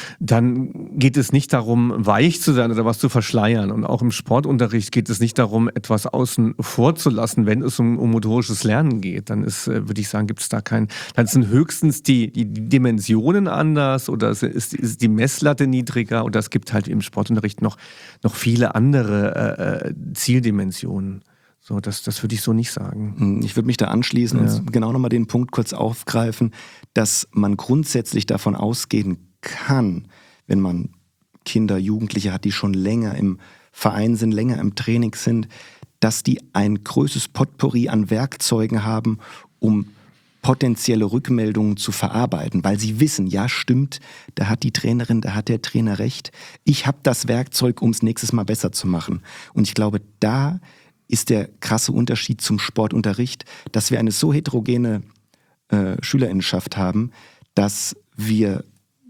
dann geht es nicht darum, weich zu sein oder was zu verschleiern. Und auch im Sportunterricht geht es nicht darum, etwas außen vor zu lassen, wenn es um, um motorisches Lernen geht. Dann ist, äh, würde ich sagen, gibt es da kein, dann sind höchstens die, die, die Dimensionen anders oder ist, ist die Messlatte niedriger oder es gibt halt im Sportunterricht noch, noch viele andere äh, Zieldimensionen. So, das, das würde ich so nicht sagen. Ich würde mich da anschließen Ja. und genau nochmal den Punkt kurz aufgreifen, dass man grundsätzlich davon ausgehen kann, wenn man Kinder, Jugendliche hat, die schon länger im Verein sind, länger im Training sind, dass die ein größeres Potpourri an Werkzeugen haben, um potenzielle Rückmeldungen zu verarbeiten, weil sie wissen, ja stimmt, da hat die Trainerin, da hat der Trainer recht. Ich habe das Werkzeug, um es nächstes Mal besser zu machen. Und ich glaube, da ist der krasse Unterschied zum Sportunterricht, dass wir eine so heterogene äh, Schülerinnenschaft haben, dass wir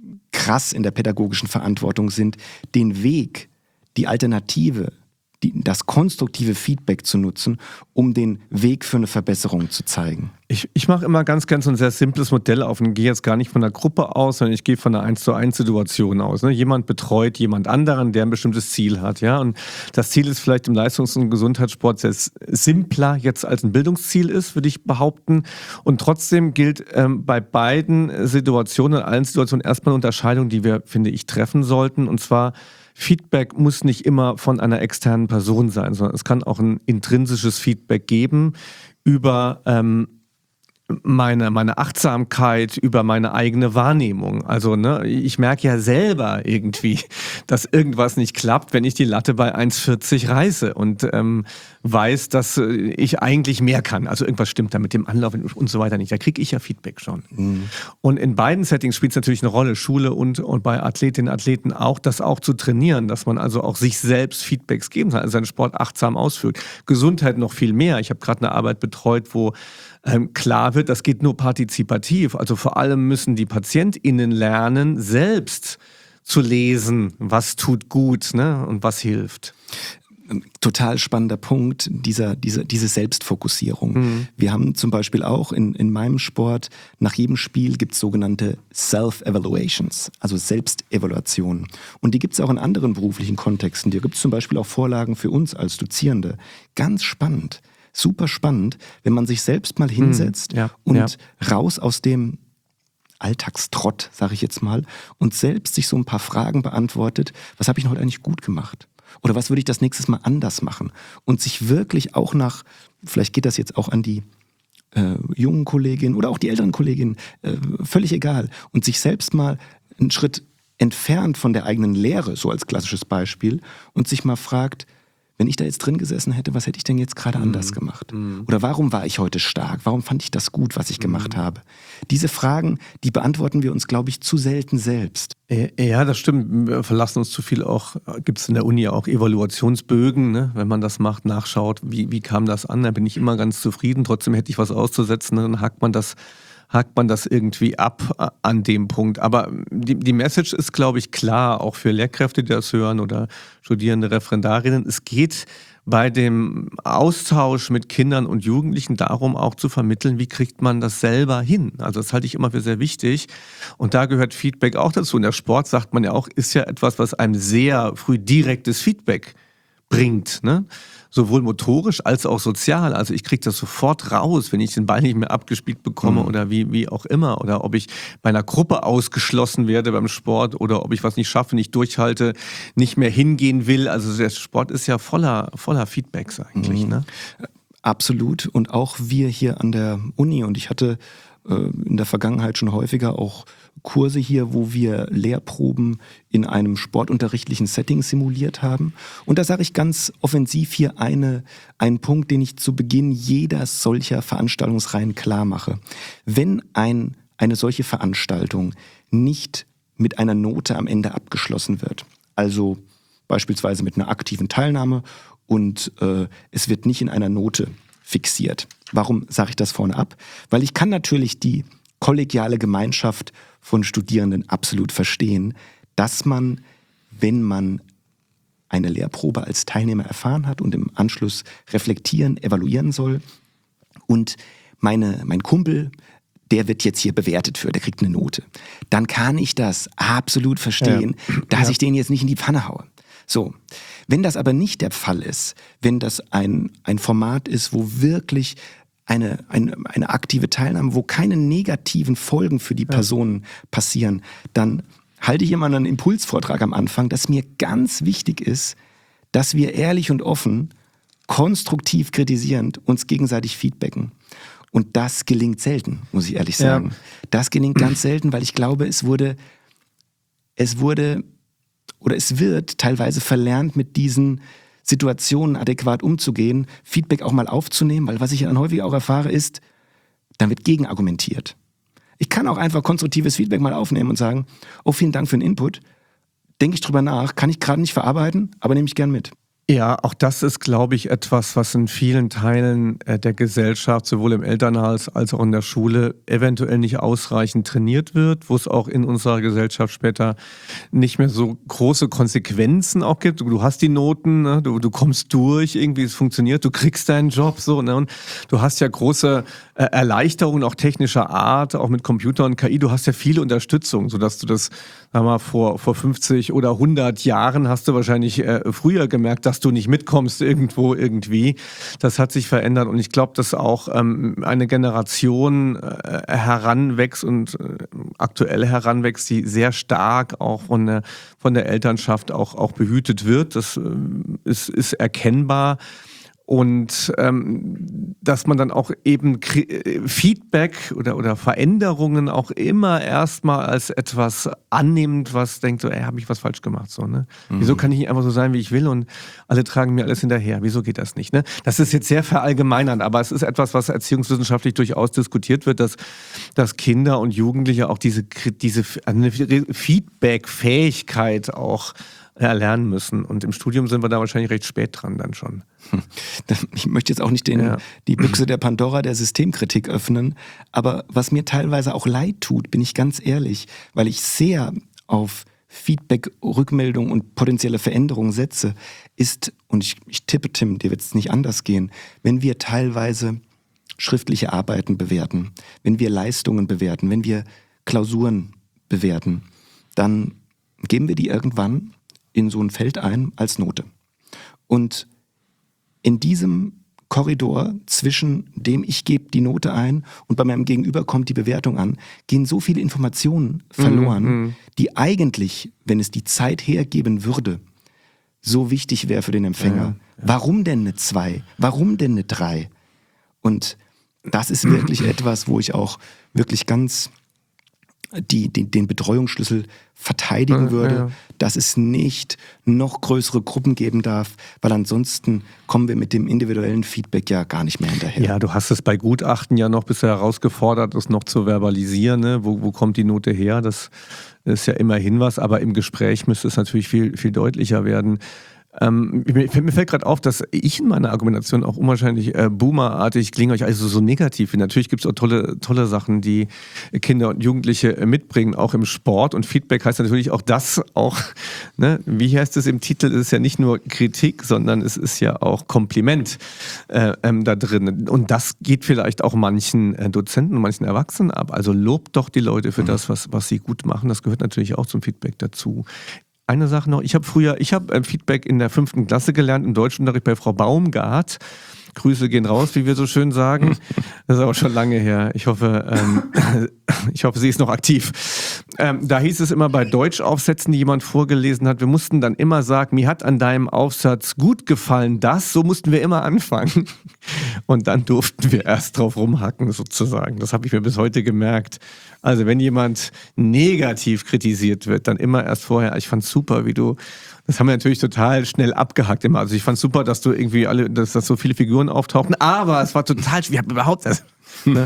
krass in der pädagogischen Verantwortung sind, den Weg, die Alternative, die, das konstruktive Feedback zu nutzen, um den Weg für eine Verbesserung zu zeigen. Ich, ich mache immer ganz, ganz so ein sehr simples Modell auf und gehe jetzt gar nicht von der Gruppe aus, sondern ich gehe von einer eins zu eins Situation aus. Ne? Jemand betreut jemand anderen, der ein bestimmtes Ziel hat. Ja? Und das Ziel ist vielleicht im Leistungs- und Gesundheitssport sehr simpler jetzt als ein Bildungsziel ist, würde ich behaupten. Und trotzdem gilt ähm, bei beiden Situationen, in allen Situationen erstmal eine Unterscheidung, die wir, finde ich, treffen sollten. Und zwar, Feedback muss nicht immer von einer externen Person sein, sondern es kann auch ein intrinsisches Feedback geben über ähm, meine, meine Achtsamkeit, über meine eigene Wahrnehmung. Also ne, ich merke ja selber irgendwie, dass irgendwas nicht klappt, wenn ich die Latte bei eins vierzig reiße und ähm, weiß, dass ich eigentlich mehr kann. Also irgendwas stimmt da mit dem Anlauf und so weiter nicht. Da kriege ich ja Feedback schon. Mhm. Und in beiden Settings spielt es natürlich eine Rolle, Schule und, und bei Athletinnen und Athleten auch, das auch zu trainieren, dass man also auch sich selbst Feedbacks geben kann, also seinen Sport achtsam ausführt. Gesundheit noch viel mehr. Ich habe gerade eine Arbeit betreut, wo ähm, klar wird, das geht nur partizipativ. Also vor allem müssen die PatientInnen lernen, selbst zu lesen, was tut gut, ne, und was hilft. Total spannender Punkt, dieser, diese, diese Selbstfokussierung. Mhm. Wir haben zum Beispiel auch in, in meinem Sport, nach jedem Spiel gibt es sogenannte Self-Evaluations, also Selbstevaluationen. Und die gibt es auch in anderen beruflichen Kontexten. Hier gibt es zum Beispiel auch Vorlagen für uns als Dozierende. Ganz spannend, super spannend, wenn man sich selbst mal hinsetzt mhm. ja, und ja. raus aus dem Alltagstrott, sage ich jetzt mal, und selbst sich so ein paar Fragen beantwortet, was habe ich heute eigentlich gut gemacht? Oder was würde ich das nächstes Mal anders machen? Und sich wirklich auch nach, vielleicht geht das jetzt auch an die äh, jungen Kolleginnen oder auch die älteren Kolleginnen, äh, völlig egal. Und sich selbst mal einen Schritt entfernt von der eigenen Lehre, so als klassisches Beispiel, und sich mal fragt, wenn ich da jetzt drin gesessen hätte, was hätte ich denn jetzt gerade mm. anders gemacht? Mm. Oder warum war ich heute stark? Warum fand ich das gut, was ich mm. gemacht habe? Diese Fragen, die beantworten wir uns, glaube ich, zu selten selbst. Ja, das stimmt. Wir verlassen uns zu viel auch, gibt es in der Uni auch Evaluationsbögen, ne? Wenn man das macht, nachschaut, wie, wie kam das an, da bin ich immer ganz zufrieden, trotzdem hätte ich was auszusetzen, dann hakt man das hakt man das irgendwie ab an dem Punkt. Aber die, die Message ist, glaube ich, klar, auch für Lehrkräfte, die das hören oder studierende Referendarinnen. Es geht bei dem Austausch mit Kindern und Jugendlichen darum, auch zu vermitteln, wie kriegt man das selber hin. Also das halte ich immer für sehr wichtig. Und da gehört Feedback auch dazu. Und der Sport, sagt man ja auch, ist ja etwas, was einem sehr früh direktes Feedback bringt, ne? Sowohl motorisch als auch sozial. Also ich kriege das sofort raus, wenn ich den Ball nicht mehr abgespielt bekomme mhm. oder wie, wie auch immer. Oder ob ich bei einer Gruppe ausgeschlossen werde beim Sport oder ob ich was nicht schaffe, nicht durchhalte, nicht mehr hingehen will. Also der Sport ist ja voller, voller Feedbacks eigentlich. Mhm. Ne? Absolut. Und auch wir hier an der Uni. Und ich hatte äh, in der Vergangenheit schon häufiger auch Kurse hier, wo wir Lehrproben in einem sportunterrichtlichen Setting simuliert haben. Und da sage ich ganz offensiv hier eine, einen Punkt, den ich zu Beginn jeder solcher Veranstaltungsreihen klar mache. Wenn ein, eine solche Veranstaltung nicht mit einer Note am Ende abgeschlossen wird. Also beispielsweise mit einer aktiven Teilnahme und äh, es wird nicht in einer Note fixiert. Warum sage ich das vorne ab? Weil ich kann natürlich die kollegiale Gemeinschaft von Studierenden absolut verstehen, dass man, wenn man eine Lehrprobe als Teilnehmer erfahren hat und im Anschluss reflektieren, evaluieren soll und meine, mein Kumpel, der wird jetzt hier bewertet für, der kriegt eine Note, dann kann ich das absolut verstehen, ja. dass ja. ich den jetzt nicht in die Pfanne haue. So, wenn das aber nicht der Fall ist, wenn das ein, ein Format ist, wo wirklich eine, eine, eine aktive Teilnahme, wo keine negativen Folgen für die Personen passieren, dann halte ich immer einen Impulsvortrag am Anfang, dass mir ganz wichtig ist, dass wir ehrlich und offen, konstruktiv kritisierend uns gegenseitig feedbacken. Und das gelingt selten, muss ich ehrlich sagen. Ja. Das gelingt ganz selten, weil ich glaube, es wurde, es wurde oder es wird teilweise verlernt, mit diesen Situationen adäquat umzugehen, Feedback auch mal aufzunehmen, weil was ich dann häufig auch erfahre ist, dann wird gegenargumentiert. Ich kann auch einfach konstruktives Feedback mal aufnehmen und sagen, oh, vielen Dank für den Input, denke ich drüber nach, kann ich gerade nicht verarbeiten, aber nehme ich gern mit. Ja, auch das ist, glaube ich, etwas, was in vielen Teilen der Gesellschaft, sowohl im Elternhaus als auch in der Schule, eventuell nicht ausreichend trainiert wird, wo es auch in unserer Gesellschaft später nicht mehr so große Konsequenzen auch gibt. Du hast die Noten, ne? du, du kommst durch, irgendwie es funktioniert, du kriegst deinen Job so, ne? Und du hast ja große äh, Erleichterungen auch technischer Art, auch mit Computer und K I. Du hast ja viele Unterstützung, sodass du das, sag mal, vor, vor fünfzig oder hundert Jahren hast du wahrscheinlich äh, früher gemerkt, dass du nicht mitkommst irgendwo irgendwie. Das hat sich verändert und ich glaube, dass auch ähm, eine Generation äh, heranwächst und äh, aktuell heranwächst, die sehr stark auch von der, von der Elternschaft auch, auch behütet wird. Das äh, ist, ist erkennbar. Und ähm, dass man dann auch eben Feedback oder, oder Veränderungen auch immer erstmal als etwas annimmt, was denkt so, ey, habe ich was falsch gemacht? So, ne? Mhm. Wieso kann ich nicht einfach so sein, wie ich will und alle tragen mir alles hinterher? Wieso geht das nicht? Ne? Das ist jetzt sehr verallgemeinernd, aber es ist etwas, was erziehungswissenschaftlich durchaus diskutiert wird, dass, dass Kinder und Jugendliche auch diese, diese Feedback-Fähigkeit auch erlernen müssen. Und im Studium sind wir da wahrscheinlich recht spät dran dann schon. Ich möchte jetzt auch nicht den, ja. die Büchse der Pandora der Systemkritik öffnen, aber was mir teilweise auch leid tut, bin ich ganz ehrlich, weil ich sehr auf Feedback, Rückmeldung und potenzielle Veränderungen setze, ist, und ich, ich tippe, Tim, dir wird es nicht anders gehen, wenn wir teilweise schriftliche Arbeiten bewerten, wenn wir Leistungen bewerten, wenn wir Klausuren bewerten, dann geben wir die irgendwann in so ein Feld ein als Note. Und in diesem Korridor zwischen dem ich gebe die Note ein und bei meinem Gegenüber kommt die Bewertung an, gehen so viele Informationen verloren, mhm. die eigentlich, wenn es die Zeit hergeben würde, so wichtig wäre für den Empfänger. Ja, ja. Warum denn eine zwei? Warum denn eine drei? Und das ist wirklich etwas, wo ich auch wirklich ganz Die, die, den Betreuungsschlüssel verteidigen würde, ja, ja. dass es nicht noch größere Gruppen geben darf, weil ansonsten kommen wir mit dem individuellen Feedback ja gar nicht mehr hinterher. Ja, du hast es bei Gutachten ja noch bisher herausgefordert, das noch zu verbalisieren. Ne? Wo, wo kommt die Note her? Das ist ja immerhin was, aber im Gespräch müsste es natürlich viel, viel deutlicher werden. Ähm, mir, mir fällt gerade auf, dass ich in meiner Argumentation auch unwahrscheinlich äh, boomerartig klinge, euch also so negativ finde. Natürlich gibt es auch tolle, tolle Sachen, die Kinder und Jugendliche äh, mitbringen, auch im Sport. Und Feedback heißt natürlich auch das, auch, ne, wie heißt es im Titel, es ist ja nicht nur Kritik, sondern es ist ja auch Kompliment äh, ähm, da drin. Und das geht vielleicht auch manchen äh, Dozenten und manchen Erwachsenen ab. Also lobt doch die Leute für mhm. das, was, was sie gut machen. Das gehört natürlich auch zum Feedback dazu. Eine Sache noch, ich habe früher, ich habe Feedback in der fünften Klasse gelernt, im Deutschunterricht bei Frau Baumgart. Grüße gehen raus, wie wir so schön sagen. Das ist aber schon lange her. Ich hoffe, ähm, ich hoffe, sie ist noch aktiv. Ähm, da hieß es immer bei Deutschaufsätzen, die jemand vorgelesen hat, wir mussten dann immer sagen, mir hat an deinem Aufsatz gut gefallen das, so mussten wir immer anfangen. Und dann durften wir erst drauf rumhacken sozusagen. Das habe ich mir bis heute gemerkt. Also wenn jemand negativ kritisiert wird, dann immer erst vorher, ich fand's super, wie du, das haben wir natürlich total schnell abgehackt immer. Also ich fand's super, dass du irgendwie alle, dass, dass so viele Figuren auftauchten, aber es war total, wir haben überhaupt das. Ne?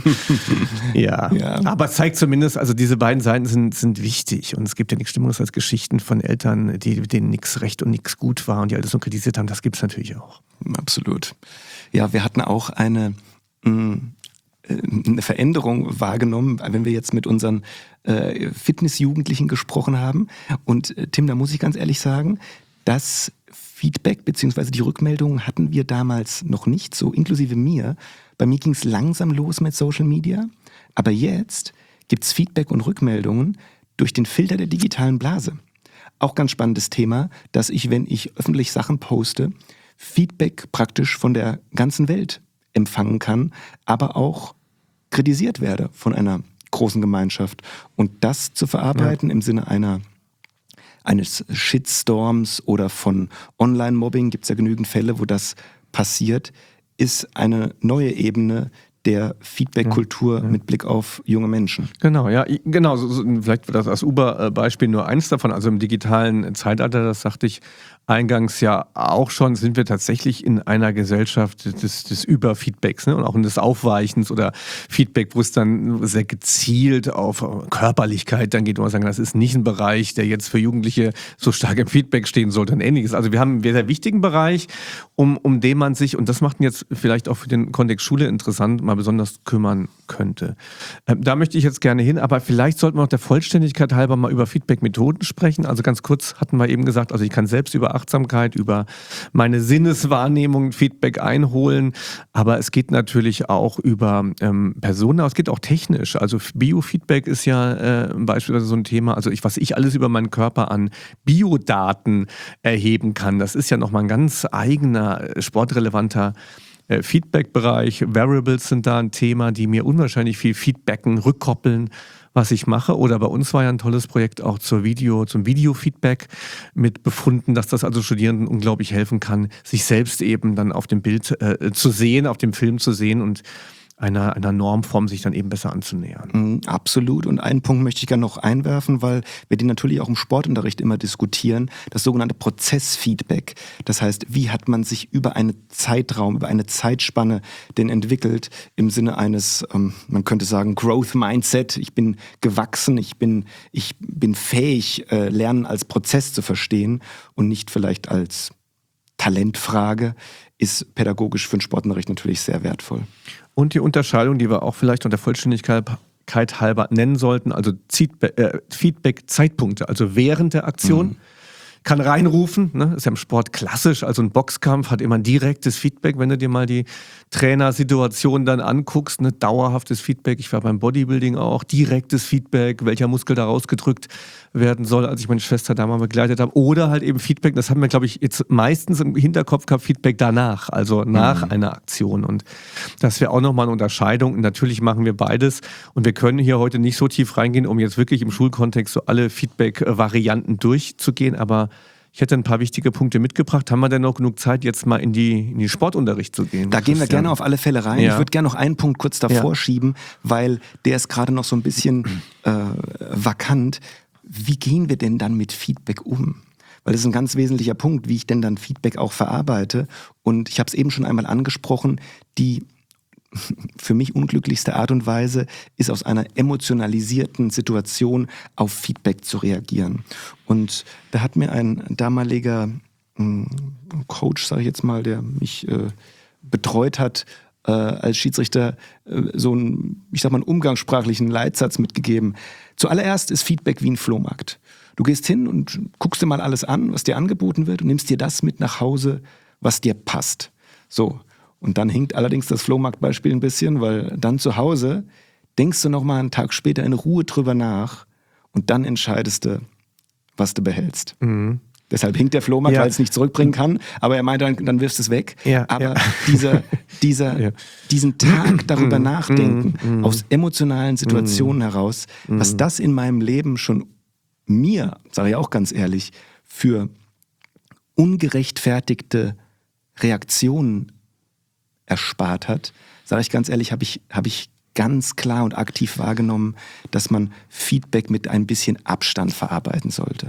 ja. Ja. aber es zeigt zumindest, also diese beiden Seiten sind, sind wichtig und es gibt ja nichts Schlimmeres als Geschichten von Eltern, die, denen nichts recht und nichts gut war und die alles so kritisiert haben, das gibt es natürlich auch. Absolut. Ja, wir hatten auch eine, mh, eine Veränderung wahrgenommen, wenn wir jetzt mit unseren äh, Fitnessjugendlichen gesprochen haben. Und äh, Tim, da muss ich ganz ehrlich sagen, das Feedback bzw. die Rückmeldungen hatten wir damals noch nicht, so inklusive mir. Bei mir ging es langsam los mit Social Media, aber jetzt gibt es Feedback und Rückmeldungen durch den Filter der digitalen Blase. Auch ganz spannendes Thema, dass ich, wenn ich öffentlich Sachen poste, Feedback praktisch von der ganzen Welt empfangen kann, aber auch kritisiert werde von einer großen Gemeinschaft. Und das zu verarbeiten ja. im Sinne einer eines Shitstorms oder von Online-Mobbing, gibt es ja genügend Fälle, wo das passiert, ist eine neue Ebene der Feedback-Kultur ja, ja. mit Blick auf junge Menschen. Genau, ja, genau. So, so, vielleicht wird das als Uber-Beispiel nur eins davon. Also im digitalen Zeitalter, das sagte ich eingangs ja auch schon, sind wir tatsächlich in einer Gesellschaft des, des Überfeedbacks, ne? Und auch in des Aufweichens oder Feedback, wo es dann sehr gezielt auf Körperlichkeit dann geht, wo man sagen, das ist nicht ein Bereich, der jetzt für Jugendliche so stark im Feedback stehen sollte und ähnliches. Also wir haben einen sehr, sehr wichtigen Bereich, um, um den man sich, und das macht ihn jetzt vielleicht auch für den Kontext Schule interessant, mal besonders kümmern könnte. Ähm, da möchte ich jetzt gerne hin, aber vielleicht sollten wir noch der Vollständigkeit halber mal über Feedback-Methoden sprechen. Also ganz kurz hatten wir eben gesagt, also ich kann selbst über Achtsamkeit, über meine Sinneswahrnehmung Feedback einholen, aber es geht natürlich auch über ähm, Personen, es geht auch technisch. Also Biofeedback ist ja äh, beispielsweise so ein Thema, also ich, was ich alles über meinen Körper an Biodaten erheben kann, das ist ja nochmal ein ganz eigener, sportrelevanter äh, Feedback-Bereich. Variables sind da ein Thema, die mir unwahrscheinlich viel feedbacken, rückkoppeln, was ich mache. Oder bei uns war ja ein tolles Projekt auch zur Video, zum Videofeedback mit Befunden, dass das also Studierenden unglaublich helfen kann, sich selbst eben dann auf dem Bild äh, zu sehen, auf dem Film zu sehen und einer, einer Normform sich dann eben besser anzunähern. Mm, absolut. Und einen Punkt möchte ich gerne noch einwerfen, weil wir den natürlich auch im Sportunterricht immer diskutieren, das sogenannte Prozessfeedback. Das heißt, wie hat man sich über einen Zeitraum, über eine Zeitspanne denn entwickelt, im Sinne eines, ähm, man könnte sagen, Growth Mindset. Ich bin gewachsen, ich bin, ich bin fähig, äh, Lernen als Prozess zu verstehen und nicht vielleicht als Talentfrage, ist pädagogisch für den Sportunterricht natürlich sehr wertvoll. Und die Unterscheidung, die wir auch vielleicht unter Vollständigkeit halber nennen sollten, also Feedback-Zeitpunkte, also während der Aktion. Mhm. Kann reinrufen, ne? Ist ja im Sport klassisch, also ein Boxkampf hat immer ein direktes Feedback, wenn du dir mal die Trainersituation dann anguckst, ne? Dauerhaftes Feedback, ich war beim Bodybuilding auch, direktes Feedback, welcher Muskel da rausgedrückt werden soll, als ich meine Schwester da mal begleitet habe, oder halt eben Feedback, das haben wir glaube ich jetzt meistens im Hinterkopf gehabt, Feedback danach, also nach mhm. einer Aktion, und das wäre auch nochmal eine Unterscheidung. Und natürlich machen wir beides und wir können hier heute nicht so tief reingehen, um jetzt wirklich im Schulkontext so alle Feedback-Varianten durchzugehen, aber ich hätte ein paar wichtige Punkte mitgebracht. Haben wir denn noch genug Zeit, jetzt mal in die, in die Sportunterricht zu gehen? Da gehen wir gerne auf alle Fälle rein. Ja. Ich würde gerne noch einen Punkt kurz davor ja. schieben, weil der ist gerade noch so ein bisschen äh, vakant. Wie gehen wir denn dann mit Feedback um? Weil das ist ein ganz wesentlicher Punkt, wie ich denn dann Feedback auch verarbeite. Und ich habe es eben schon einmal angesprochen, die für mich unglücklichste Art und Weise ist, aus einer emotionalisierten Situation auf Feedback zu reagieren. Und da hat mir ein damaliger mh, Coach, sage ich jetzt mal, der mich äh, betreut hat, äh, als Schiedsrichter äh, so einen, ich sag mal, einen umgangssprachlichen Leitsatz mitgegeben. Zuallererst ist Feedback wie ein Flohmarkt. Du gehst hin und guckst dir mal alles an, was dir angeboten wird, und nimmst dir das mit nach Hause, was dir passt. So. Und dann hinkt allerdings das Flohmarktbeispiel ein bisschen, weil dann zu Hause denkst du noch mal einen Tag später in Ruhe drüber nach und dann entscheidest du, was du behältst. Mhm. Deshalb hinkt der Flohmarkt, ja. weil es nicht zurückbringen kann, aber er meint, dann, dann wirfst du es weg. Ja, aber ja. dieser, dieser, ja. diesen Tag darüber nachdenken, mhm. aus emotionalen Situationen mhm. heraus, was mhm. das in meinem Leben schon mir, sage ich auch ganz ehrlich, für ungerechtfertigte Reaktionen erspart hat, sage ich ganz ehrlich, habe ich, hab ich ganz klar und aktiv wahrgenommen, dass man Feedback mit ein bisschen Abstand verarbeiten sollte.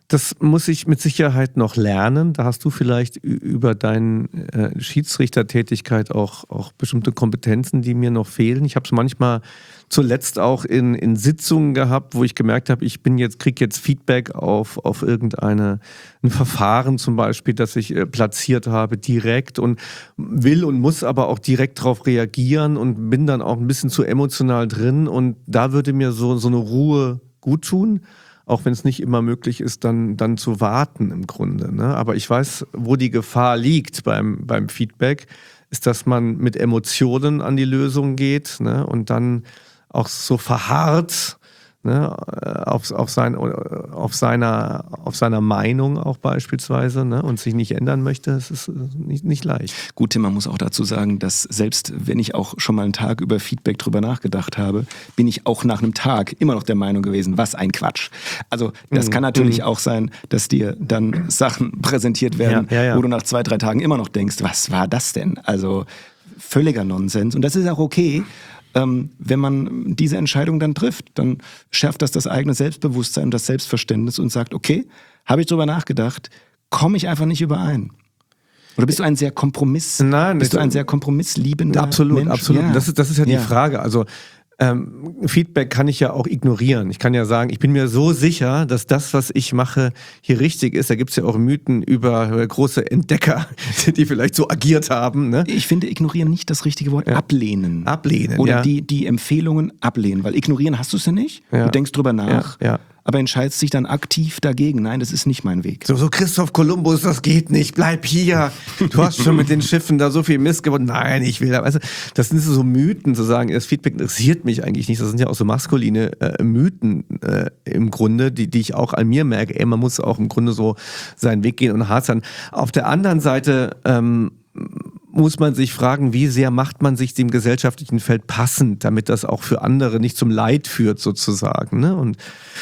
Das muss ich mit Sicherheit noch lernen. Da hast du vielleicht über deine äh, Schiedsrichtertätigkeit auch, auch bestimmte Kompetenzen, die mir noch fehlen. Ich habe es manchmal zuletzt auch in, in Sitzungen gehabt, wo ich gemerkt habe, ich bin jetzt, kriege jetzt Feedback auf, auf irgendeine ein Verfahren zum Beispiel, das ich äh, platziert habe, direkt und will und muss aber auch direkt darauf reagieren und bin dann auch ein bisschen zu emotional drin. Und da würde mir so, so eine Ruhe gut tun. Auch wenn es nicht immer möglich ist, dann, dann zu warten im Grunde. Ne? Aber ich weiß, wo die Gefahr liegt beim, beim Feedback, ist, dass man mit Emotionen an die Lösung geht, ne? Und dann auch so verharrt, ne? auf, auf, sein, auf, seiner, auf seiner Meinung auch beispielsweise, ne? Und sich nicht ändern möchte. Das ist nicht, nicht leicht. Gut, Tim, man muss auch dazu sagen, dass selbst wenn ich auch schon mal einen Tag über Feedback drüber nachgedacht habe, bin ich auch nach einem Tag immer noch der Meinung gewesen, was ein Quatsch. Also das mhm. kann natürlich mhm. auch sein, dass dir dann Sachen präsentiert werden, ja, ja, ja. wo du nach zwei, drei Tagen immer noch denkst, was war das denn? Also völliger Nonsens. Und das ist auch okay. Ähm, wenn man diese Entscheidung dann trifft, dann schärft das das eigene Selbstbewusstsein und das Selbstverständnis und sagt, okay, habe ich drüber nachgedacht, komme ich einfach nicht überein. Oder bist du ein sehr Kompromiss, Nein, bist du ein sehr kompromissliebender absolut, Mensch? Absolut, absolut. Ja. Das ist, das ist ja die ja. Frage. Also ähm, Feedback kann ich ja auch ignorieren. Ich kann ja sagen, ich bin mir so sicher, dass das, was ich mache, hier richtig ist. Da gibt es ja auch Mythen über große Entdecker, die vielleicht so agiert haben. Ne? Ich finde ignorieren nicht das richtige Wort. Ja. Ablehnen. Ablehnen, Oder ja. die, die Empfehlungen ablehnen. Weil ignorieren hast du es ja nicht. Ja. Du denkst drüber nach. Ja. Ja. Aber entscheidest dich dann aktiv dagegen. Nein, das ist nicht mein Weg. So, so Christoph Kolumbus, das geht nicht, bleib hier. Du hast schon mit den Schiffen da so viel Mist gewonnen. Nein, ich will da. Also, das sind so Mythen, zu sagen, das Feedback interessiert mich eigentlich nicht. Das sind ja auch so maskuline äh, Mythen äh, im Grunde, die, die ich auch an mir merke. Ey, man muss auch im Grunde so seinen Weg gehen und hart sein. Auf der anderen Seite ähm, muss man sich fragen, wie sehr macht man sich dem gesellschaftlichen Feld passend, damit das auch für andere nicht zum Leid führt sozusagen. Ne? Und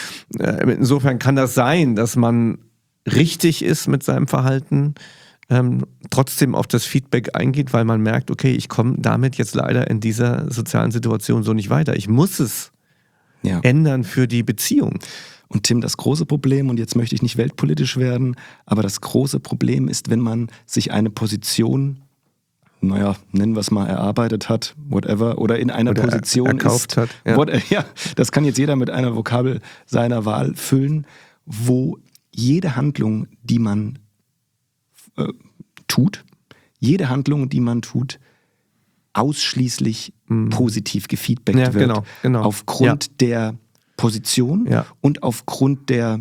äh, insofern kann das sein, dass man richtig ist mit seinem Verhalten, ähm, trotzdem auf das Feedback eingeht, weil man merkt, okay, ich komme damit jetzt leider in dieser sozialen Situation so nicht weiter. Ich muss es ja. ändern für die Beziehung. Und Tim, das große Problem, und jetzt möchte ich nicht weltpolitisch werden, aber das große Problem ist, wenn man sich eine Position, naja, nennen wir es mal, erarbeitet hat, whatever, oder in einer oder Position er, erkauft ist, hat. Ja. What, ja, das kann jetzt jeder mit einer Vokabel seiner Wahl füllen, wo jede Handlung, die man äh, tut, jede Handlung, die man tut, ausschließlich mhm. positiv gefeedbackt ja, wird. Genau, genau. Aufgrund ja. der Position ja. und aufgrund der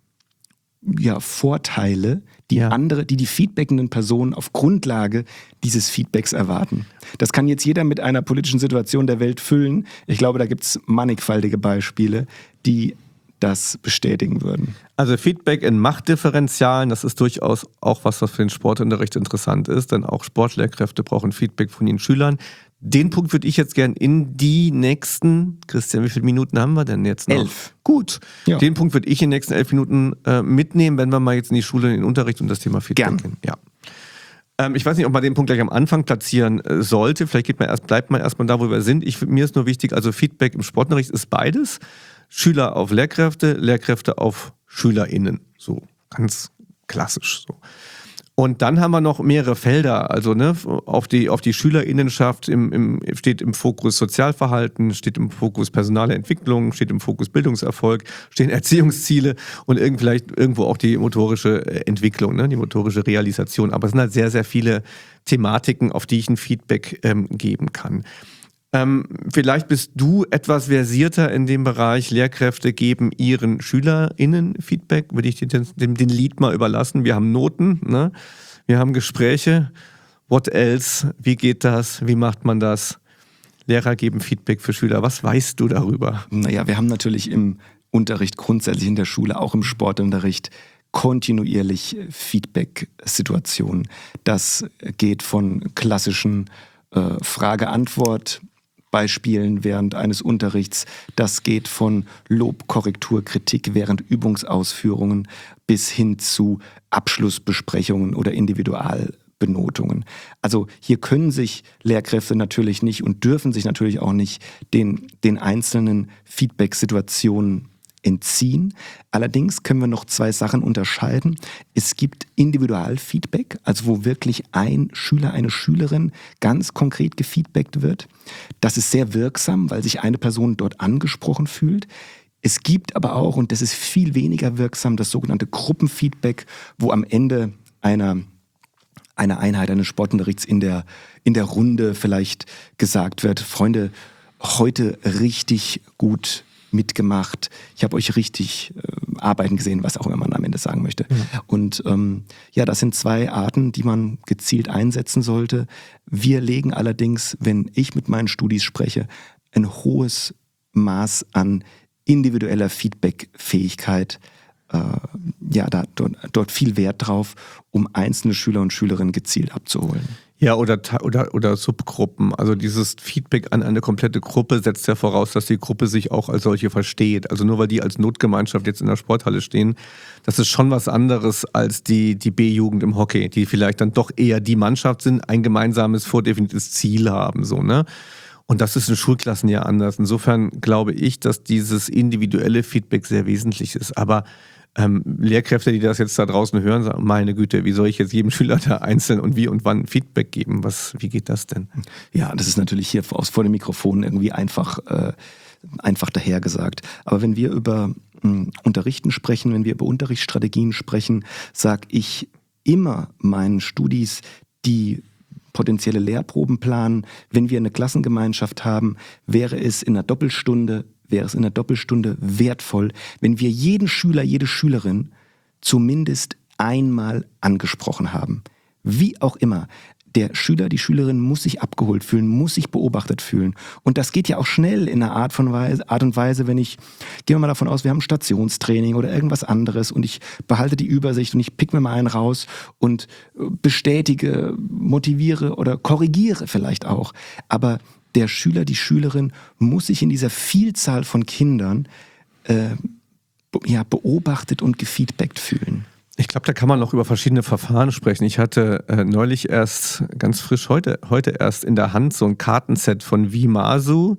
ja, Vorteile, die ja. andere, die die feedbackenden Personen auf Grundlage dieses Feedbacks erwarten. Das kann jetzt jeder mit einer politischen Situation der Welt füllen. Ich glaube, da gibt es mannigfaltige Beispiele, die das bestätigen würden. Also Feedback in Machtdifferentialen, das ist durchaus auch was, was für den Sportunterricht interessant ist, denn auch Sportlehrkräfte brauchen Feedback von ihren Schülern. Den Punkt würde ich jetzt gern in die nächsten, Christian, wie viele Minuten haben wir denn jetzt noch? Elf. Gut. Ja. Den Punkt würde ich in den nächsten elf Minuten äh, mitnehmen, wenn wir mal jetzt in die Schule, in den Unterricht und das Thema Feedback gern. gehen. Ja. Ähm, ich weiß nicht, ob man den Punkt gleich am Anfang platzieren äh, sollte. Vielleicht geht man erst, bleibt man erstmal da, wo wir sind. Ich, mir ist nur wichtig, also Feedback im Sportunterricht ist beides. Schüler auf Lehrkräfte, Lehrkräfte auf SchülerInnen. So, ganz klassisch so. Und dann haben wir noch mehrere Felder, also ne, auf die, auf die SchülerInnenschaft im, im, steht im Fokus Sozialverhalten, steht im Fokus personale Entwicklung, steht im Fokus Bildungserfolg, stehen Erziehungsziele und irgend, vielleicht irgendwo auch die motorische Entwicklung, ne, die motorische Realisation. Aber es sind halt sehr, sehr viele Thematiken, auf die ich ein Feedback ähm, geben kann. Ähm, vielleicht bist du etwas versierter in dem Bereich, Lehrkräfte geben ihren SchülerInnen Feedback, würde ich dir den, den, den Lied mal überlassen. Wir haben Noten, ne? Wir haben Gespräche, what else, wie geht das, wie macht man das? Lehrer geben Feedback für Schüler, was weißt du darüber? Naja, wir haben natürlich im Unterricht grundsätzlich in der Schule, auch im Sportunterricht, kontinuierlich Feedback-Situationen. Das geht von klassischen äh, Frage-Antwort- Beispielen während eines Unterrichts. Das geht von Lob, Korrektur, Kritik während Übungsausführungen bis hin zu Abschlussbesprechungen oder Individualbenotungen. Also hier können sich Lehrkräfte natürlich nicht und dürfen sich natürlich auch nicht den, den einzelnen Feedback-Situationen entziehen. Allerdings können wir noch zwei Sachen unterscheiden. Es gibt Individualfeedback, also wo wirklich ein Schüler, eine Schülerin ganz konkret gefeedbackt wird. Das ist sehr wirksam, weil sich eine Person dort angesprochen fühlt. Es gibt aber auch, und das ist viel weniger wirksam, das sogenannte Gruppenfeedback, wo am Ende einer, einer Einheit eines Sportunterrichts in der, in der Runde vielleicht gesagt wird, Freunde, heute richtig gut mitgemacht, ich habe euch richtig äh, arbeiten gesehen, was auch immer man am Ende sagen möchte. Ja. Und ähm, ja, das sind zwei Arten, die man gezielt einsetzen sollte. Wir legen allerdings, wenn ich mit meinen Studis spreche, ein hohes Maß an individueller Feedback-Fähigkeit, äh, ja, da, dort, dort viel Wert drauf, um einzelne Schüler und Schülerinnen gezielt abzuholen. Ja, oder, oder, oder Subgruppen. Also dieses Feedback an eine komplette Gruppe setzt ja voraus, dass die Gruppe sich auch als solche versteht. Also nur weil die als Notgemeinschaft jetzt in der Sporthalle stehen, das ist schon was anderes als die, die B-Jugend im Hockey, die vielleicht dann doch eher die Mannschaft sind, ein gemeinsames, vordefiniertes Ziel haben, so, ne? Und das ist in Schulklassen ja anders. Insofern glaube ich, dass dieses individuelle Feedback sehr wesentlich ist. Aber Ähm, Lehrkräfte, die das jetzt da draußen hören, sagen, meine Güte, wie soll ich jetzt jedem Schüler da einzeln und wie und wann Feedback geben? Was, wie geht das denn? Ja, das ist natürlich hier aus vor dem Mikrofon irgendwie einfach, äh, einfach dahergesagt. Aber wenn wir über mh, Unterrichten sprechen, wenn wir über Unterrichtsstrategien sprechen, sage ich immer meinen Studis, die potenzielle Lehrproben planen, wenn wir eine Klassengemeinschaft haben, wäre es in einer Doppelstunde wäre es in der Doppelstunde wertvoll, wenn wir jeden Schüler, jede Schülerin zumindest einmal angesprochen haben. Wie auch immer. Der Schüler, die Schülerin muss sich abgeholt fühlen, muss sich beobachtet fühlen. Und das geht ja auch schnell in einer Art, von Weise, Art und Weise, wenn ich, gehen wir mal davon aus, wir haben ein Stationstraining oder irgendwas anderes und ich behalte die Übersicht und ich pick mir mal einen raus und bestätige, motiviere oder korrigiere vielleicht auch. Aber der Schüler, die Schülerin muss sich in dieser Vielzahl von Kindern äh, be- ja, beobachtet und gefeedbackt fühlen. Ich glaube, da kann man noch über verschiedene Verfahren sprechen. Ich hatte äh, neulich erst, ganz frisch heute, heute erst in der Hand so ein Kartenset von Vimasu,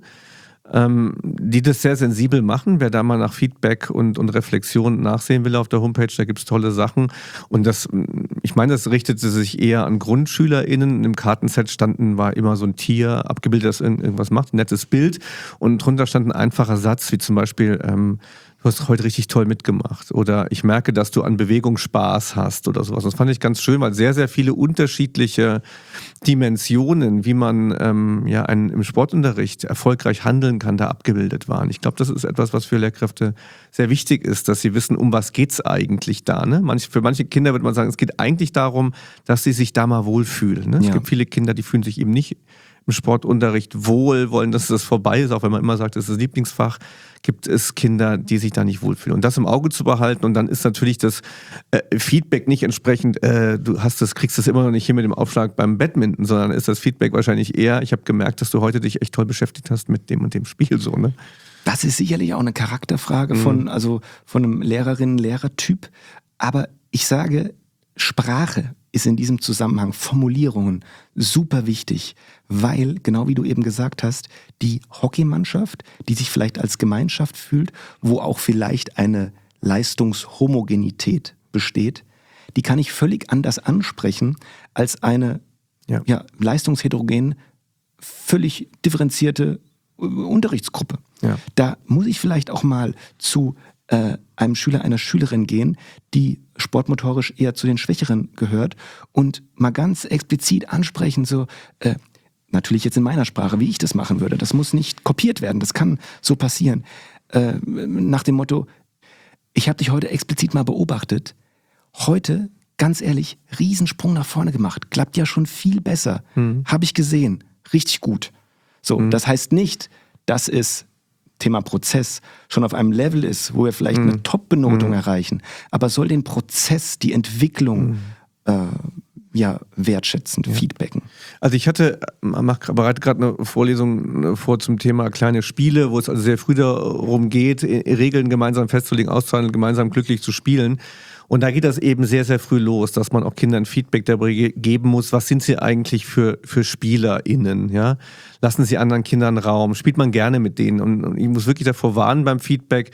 ähm, die das sehr sensibel machen. Wer da mal nach Feedback und, und Reflexion nachsehen will auf der Homepage, da gibt es tolle Sachen. Und das, ich meine, das richtete sich eher an GrundschülerInnen. Im Kartenset standen, war immer so ein Tier abgebildet, das irgendwas macht, ein nettes Bild. Und drunter stand ein einfacher Satz, wie zum Beispiel, ähm, du hast heute richtig toll mitgemacht oder ich merke, dass du an Bewegung Spaß hast oder sowas. Das fand ich ganz schön, weil sehr, sehr viele unterschiedliche Dimensionen, wie man ähm, ja einen, im Sportunterricht erfolgreich handeln kann, da abgebildet waren. Ich glaube, das ist etwas, was für Lehrkräfte sehr wichtig ist, dass sie wissen, um was geht's eigentlich da. Ne? Manch, für manche Kinder würde man sagen, es geht eigentlich darum, dass sie sich da mal wohlfühlen. Ne? Ja. Es gibt viele Kinder, die fühlen sich eben nicht im Sportunterricht wohl, wollen, dass das vorbei ist, auch wenn man immer sagt, das ist das Lieblingsfach, gibt es Kinder, die sich da nicht wohlfühlen. Und das im Auge zu behalten und dann ist natürlich das äh, Feedback nicht entsprechend, äh, du hast das, kriegst das immer noch nicht hin mit dem Aufschlag beim Badminton, sondern ist das Feedback wahrscheinlich eher, ich habe gemerkt, dass du heute dich echt toll beschäftigt hast mit dem und dem Spiel, so, ne? Das ist sicherlich auch eine Charakterfrage von, also von einem Lehrerinnen-Lehrer-Typ. Aber ich sage, Sprache ist in diesem Zusammenhang, Formulierungen, super wichtig, weil, genau wie du eben gesagt hast, die Hockeymannschaft, die sich vielleicht als Gemeinschaft fühlt, wo auch vielleicht eine Leistungshomogenität besteht, die kann ich völlig anders ansprechen als eine ja. Ja, leistungsheterogen, völlig differenzierte Unterrichtsgruppe. Ja. Da muss ich vielleicht auch mal zu äh, einem Schüler, einer Schülerin gehen, die sportmotorisch eher zu den Schwächeren gehört und mal ganz explizit ansprechen, so äh, natürlich jetzt in meiner Sprache, wie ich das machen würde. Das muss nicht kopiert werden, das kann so passieren. Äh, nach dem Motto, ich habe dich heute explizit mal beobachtet, heute, ganz ehrlich, Riesensprung nach vorne gemacht, klappt ja schon viel besser, mhm. habe ich gesehen, richtig gut. So, mhm. das heißt nicht, dass es Thema Prozess schon auf einem Level ist, wo wir vielleicht mhm. eine Top-Benotung mhm. erreichen, aber soll den Prozess, die Entwicklung mhm. äh, ja, wertschätzen, ja. feedbacken. Also ich hatte, mach, bereite gerade eine Vorlesung vor zum Thema kleine Spiele, wo es also sehr früh darum geht, Regeln gemeinsam festzulegen, auszuhandeln, gemeinsam glücklich zu spielen. Und da geht das eben sehr, sehr früh los, dass man auch Kindern Feedback darüber geben muss, was sind sie eigentlich für, für SpielerInnen, ja? Lassen sie anderen Kindern Raum, spielt man gerne mit denen und, und ich muss wirklich davor warnen beim Feedback,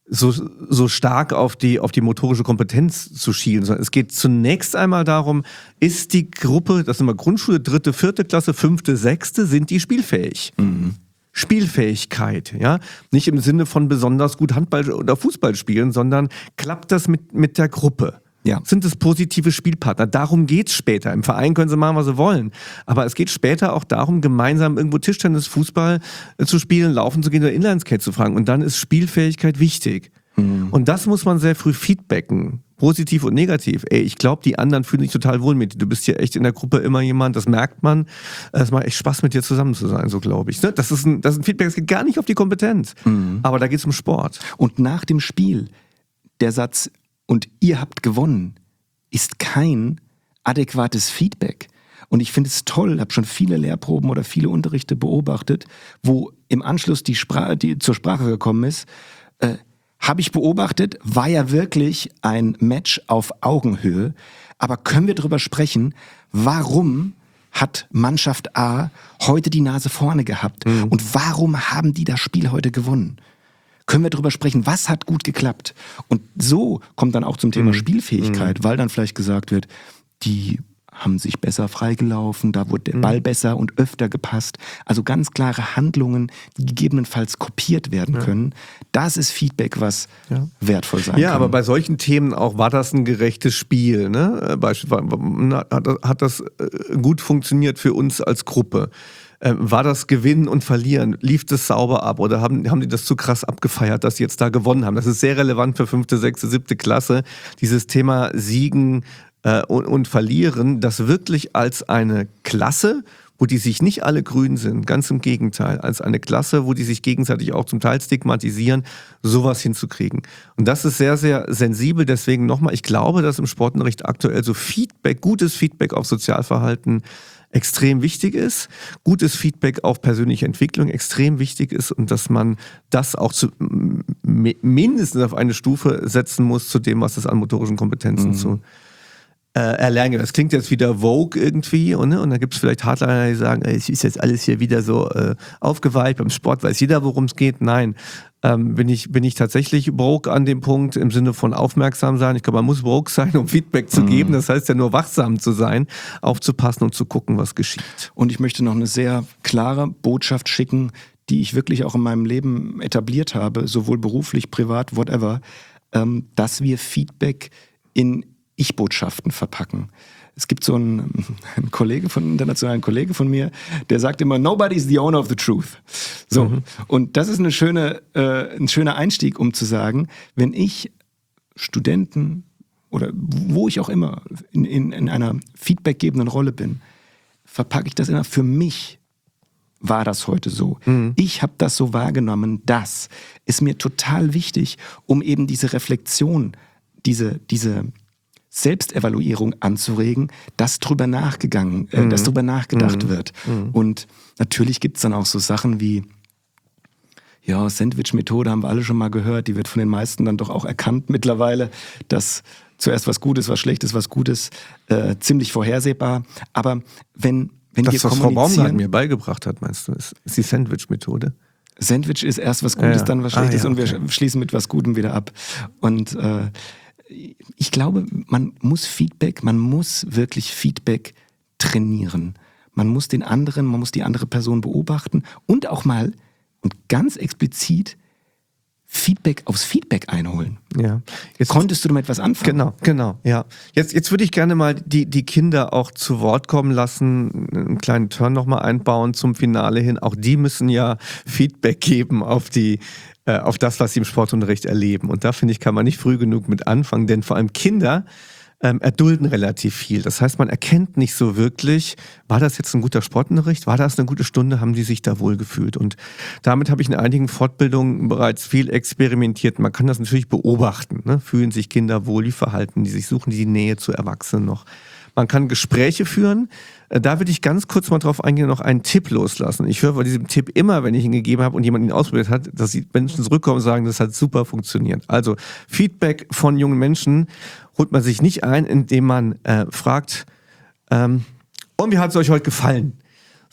so, so stark auf die, auf die motorische Kompetenz zu schielen, sondern es geht zunächst einmal darum, ist die Gruppe, das sind wir Grundschule, dritte, vierte Klasse, fünfte, sechste, sind die spielfähig? Mhm. Spielfähigkeit, ja, nicht im Sinne von besonders gut Handball oder Fußball spielen, sondern klappt das mit, mit der Gruppe? Ja. Sind es positive Spielpartner? Darum geht's später. Im Verein können sie machen, was sie wollen. Aber es geht später auch darum, gemeinsam irgendwo Tischtennis, Fußball äh, zu spielen, laufen zu gehen oder Inlineskate zu fragen. Und dann ist Spielfähigkeit wichtig. Mhm. Und das muss man sehr früh feedbacken. Positiv und negativ. Ey, ich glaube, die anderen fühlen sich total wohl mit dir. Du bist hier echt in der Gruppe immer jemand, das merkt man. Es macht echt Spaß, mit dir zusammen zu sein, so glaube ich. Das ist ein, das ist ein Feedback, das geht gar nicht auf die Kompetenz. Mhm. Aber da geht es um Sport. Und nach dem Spiel, der Satz, und ihr habt gewonnen, ist kein adäquates Feedback. Und ich finde es toll, habe schon viele Lehrproben oder viele Unterrichte beobachtet, wo im Anschluss die Sprache, die zur Sprache gekommen ist, äh, habe ich beobachtet, war ja wirklich ein Match auf Augenhöhe. Aber können wir darüber sprechen, warum hat Mannschaft A heute die Nase vorne gehabt? Mhm. Und warum haben die das Spiel heute gewonnen? Können wir darüber sprechen, was hat gut geklappt? Und so kommt dann auch zum Thema mhm. Spielfähigkeit, mhm. weil dann vielleicht gesagt wird, die haben sich besser freigelaufen, da wurde der Ball besser und öfter gepasst. Also ganz klare Handlungen, die gegebenenfalls kopiert werden ja. können. Das ist Feedback, was ja. wertvoll sein ja, kann. Ja, aber bei solchen Themen auch, war das ein gerechtes Spiel? Ne? Beispielsweise hat das gut funktioniert für uns als Gruppe? War das Gewinnen und Verlieren? Lief das sauber ab oder haben, haben die das zu krass abgefeiert, dass sie jetzt da gewonnen haben? Das ist sehr relevant für fünfte, sechste, siebte Klasse. Dieses Thema Siegen äh, und, und Verlieren, das wirklich als eine Klasse, wo die sich nicht alle grün sind, ganz im Gegenteil, als eine Klasse, wo die sich gegenseitig auch zum Teil stigmatisieren, sowas hinzukriegen. Und das ist sehr, sehr sensibel. Deswegen nochmal, ich glaube, dass im Sportunterricht aktuell so Feedback, gutes Feedback auf Sozialverhalten extrem wichtig ist, gutes Feedback auf persönliche Entwicklung extrem wichtig ist und dass man das auch zu, mindestens auf eine Stufe setzen muss zu dem, was es an motorischen Kompetenzen mhm. zu äh, erlernen gibt. Das klingt jetzt wieder Vogue irgendwie und, ne? und da gibt es vielleicht Hardliner, die sagen, ey, es ist jetzt alles hier wieder so äh, aufgeweicht, beim Sport weiß jeder, worum es geht. Nein, ähm, bin ich, bin ich tatsächlich broke an dem Punkt im Sinne von aufmerksam sein. Ich glaube, man muss broke sein, um Feedback zu geben. Das heißt ja nur wachsam zu sein, aufzupassen und zu gucken, was geschieht. Und ich möchte noch eine sehr klare Botschaft schicken, die ich wirklich auch in meinem Leben etabliert habe, sowohl beruflich, privat, whatever, ähm, dass wir Feedback in Ich-Botschaften verpacken. Es gibt so einen, einen Kollege von, einen internationalen Kollege von mir, der sagt immer, nobody's the owner of the truth. So. Mhm. Und das ist eine schöne, äh, ein schöner Einstieg, um zu sagen, wenn ich Studenten oder wo ich auch immer in, in, in einer feedbackgebenden Rolle bin, verpacke ich das immer für mich. War das heute so? Mhm. Ich habe das so wahrgenommen, das ist mir total wichtig, um eben diese Reflexion, diese, diese Selbstevaluierung anzuregen, dass drüber nachgegangen, äh, mhm. dass drüber nachgedacht mhm. wird. Mhm. Und natürlich gibt es dann auch so Sachen wie, ja, Sandwich-Methode haben wir alle schon mal gehört, die wird von den meisten dann doch auch erkannt mittlerweile, dass zuerst was Gutes, was Schlechtes, was Gutes, äh, ziemlich vorhersehbar. Aber wenn, wenn das, wir was Frau Baumgart mir beigebracht hat, meinst du, ist, ist die Sandwich-Methode? Sandwich ist erst was Gutes, ja. dann was Schlechtes ah, ja, okay. und wir schließen mit was Gutem wieder ab. Und äh, ich glaube, man muss Feedback, man muss wirklich Feedback trainieren. Man muss den anderen, man muss die andere Person beobachten und auch mal und ganz explizit Feedback aufs Feedback einholen. Ja. Jetzt konntest du damit was anfangen? Genau, genau, ja. Jetzt, jetzt würde ich gerne mal die, die Kinder auch zu Wort kommen lassen, einen kleinen Turn nochmal einbauen zum Finale hin. Auch die müssen ja Feedback geben auf die äh, auf das, was sie im Sportunterricht erleben. Und da, finde ich, kann man nicht früh genug mit anfangen, denn vor allem Kinder ähm, erdulden relativ viel. Das heißt, man erkennt nicht so wirklich, war das jetzt ein guter Sportunterricht? War das eine gute Stunde? Haben die sich da wohl gefühlt? Und damit habe ich in einigen Fortbildungen bereits viel experimentiert. Man kann das natürlich beobachten. Ne? Fühlen sich Kinder wohl, wie verhalten die sich? Suchen die die Nähe zu Erwachsenen noch? Man kann Gespräche führen. Da würde ich ganz kurz mal drauf eingehen und noch einen Tipp loslassen. Ich höre bei diesem Tipp immer, wenn ich ihn gegeben habe und jemand ihn ausprobiert hat, dass die Menschen zurückkommen und sagen, das hat super funktioniert. Also Feedback von jungen Menschen holt man sich nicht ein, indem man äh, fragt, ähm, und wie hat es euch heute gefallen?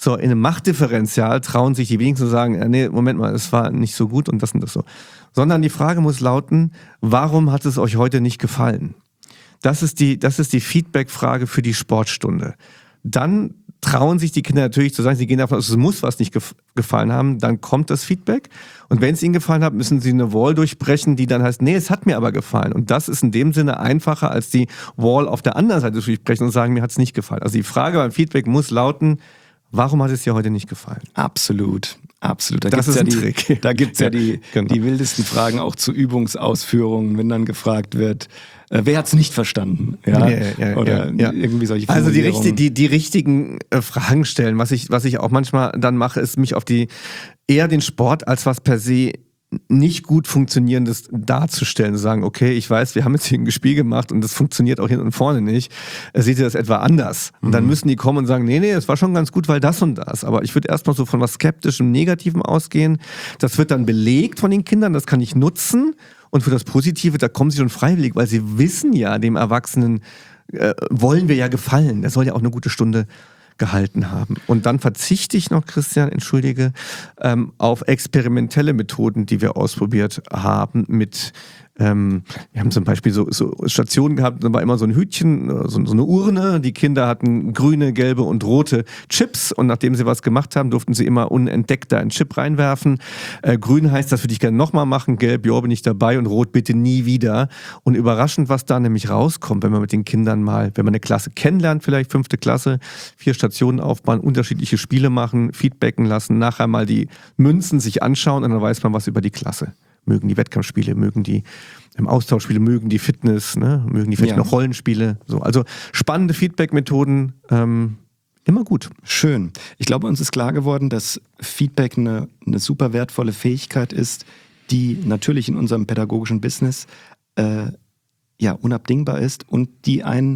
So, in einem Machtdifferenzial trauen sich die wenigsten zu sagen, äh, nee, Moment mal, es war nicht so gut und das und das so. Sondern die Frage muss lauten, warum hat es euch heute nicht gefallen? Das ist die, das ist die Feedback-Frage für die Sportstunde. Dann trauen sich die Kinder natürlich zu sagen, sie gehen davon aus, es muss was nicht gef- gefallen haben, dann kommt das Feedback. Und wenn es ihnen gefallen hat, müssen sie eine Wall durchbrechen, die dann heißt, nee, es hat mir aber gefallen. Und das ist in dem Sinne einfacher, als die Wall auf der anderen Seite durchbrechen und sagen, mir hat es nicht gefallen. Also die Frage beim Feedback muss lauten, warum hat es dir heute nicht gefallen? Absolut, absolut. Da das gibt's ist ja ein die, Trick. Da gibt es ja, ja die, genau. die wildesten Fragen auch zu Übungsausführungen, wenn dann gefragt wird, äh, wer hat es nicht verstanden? Ja? Ja, ja, Oder ja, ja. irgendwie solche Also die, Formulierungen. richtig, die, die richtigen äh, Fragen stellen. Was ich, was ich auch manchmal dann mache, ist mich auf die eher den Sport als was per se nicht gut funktionierendes darzustellen, zu sagen, okay, ich weiß, wir haben jetzt hier ein Spiel gemacht und das funktioniert auch hinten und vorne nicht. Seht ihr das etwa anders? Und dann müssen die kommen und sagen, nee, nee, es war schon ganz gut, weil das und das. Aber ich würde erstmal so von was Skeptischem, Negativem ausgehen. Das wird dann belegt von den Kindern, das kann ich nutzen. Und für das Positive, da kommen sie schon freiwillig, weil sie wissen ja, dem Erwachsenen äh, wollen wir ja gefallen. Der soll ja auch eine gute Stunde gehalten haben. Und dann verzichte ich noch, Christian, entschuldige, ähm, auf experimentelle Methoden, die wir ausprobiert haben mit, ähm, wir haben zum Beispiel so, so Stationen gehabt, da war immer so ein Hütchen, so, so eine Urne, die Kinder hatten grüne, gelbe und rote Chips und nachdem sie was gemacht haben, durften sie immer unentdeckt da einen Chip reinwerfen. Äh, grün heißt, das würde ich gerne nochmal machen, gelb, ja, bin ich dabei und rot bitte nie wieder. Und überraschend, was da nämlich rauskommt, wenn man mit den Kindern mal, wenn man eine Klasse kennenlernt, vielleicht fünfte Klasse, vier Stationen aufbauen, unterschiedliche Spiele machen, feedbacken lassen, nachher mal die Münzen sich anschauen und dann weiß man was über die Klasse. Mögen die Wettkampfspiele, mögen die ähm, Austauschspiele, mögen die Fitness, ne? Mögen die vielleicht ja. noch Rollenspiele. So. Also spannende Feedback-Methoden, ähm, immer gut. Schön. Ich glaube, uns ist klar geworden, dass Feedback eine, eine super wertvolle Fähigkeit ist, die natürlich in unserem pädagogischen Business äh, ja, unabdingbar ist und die ein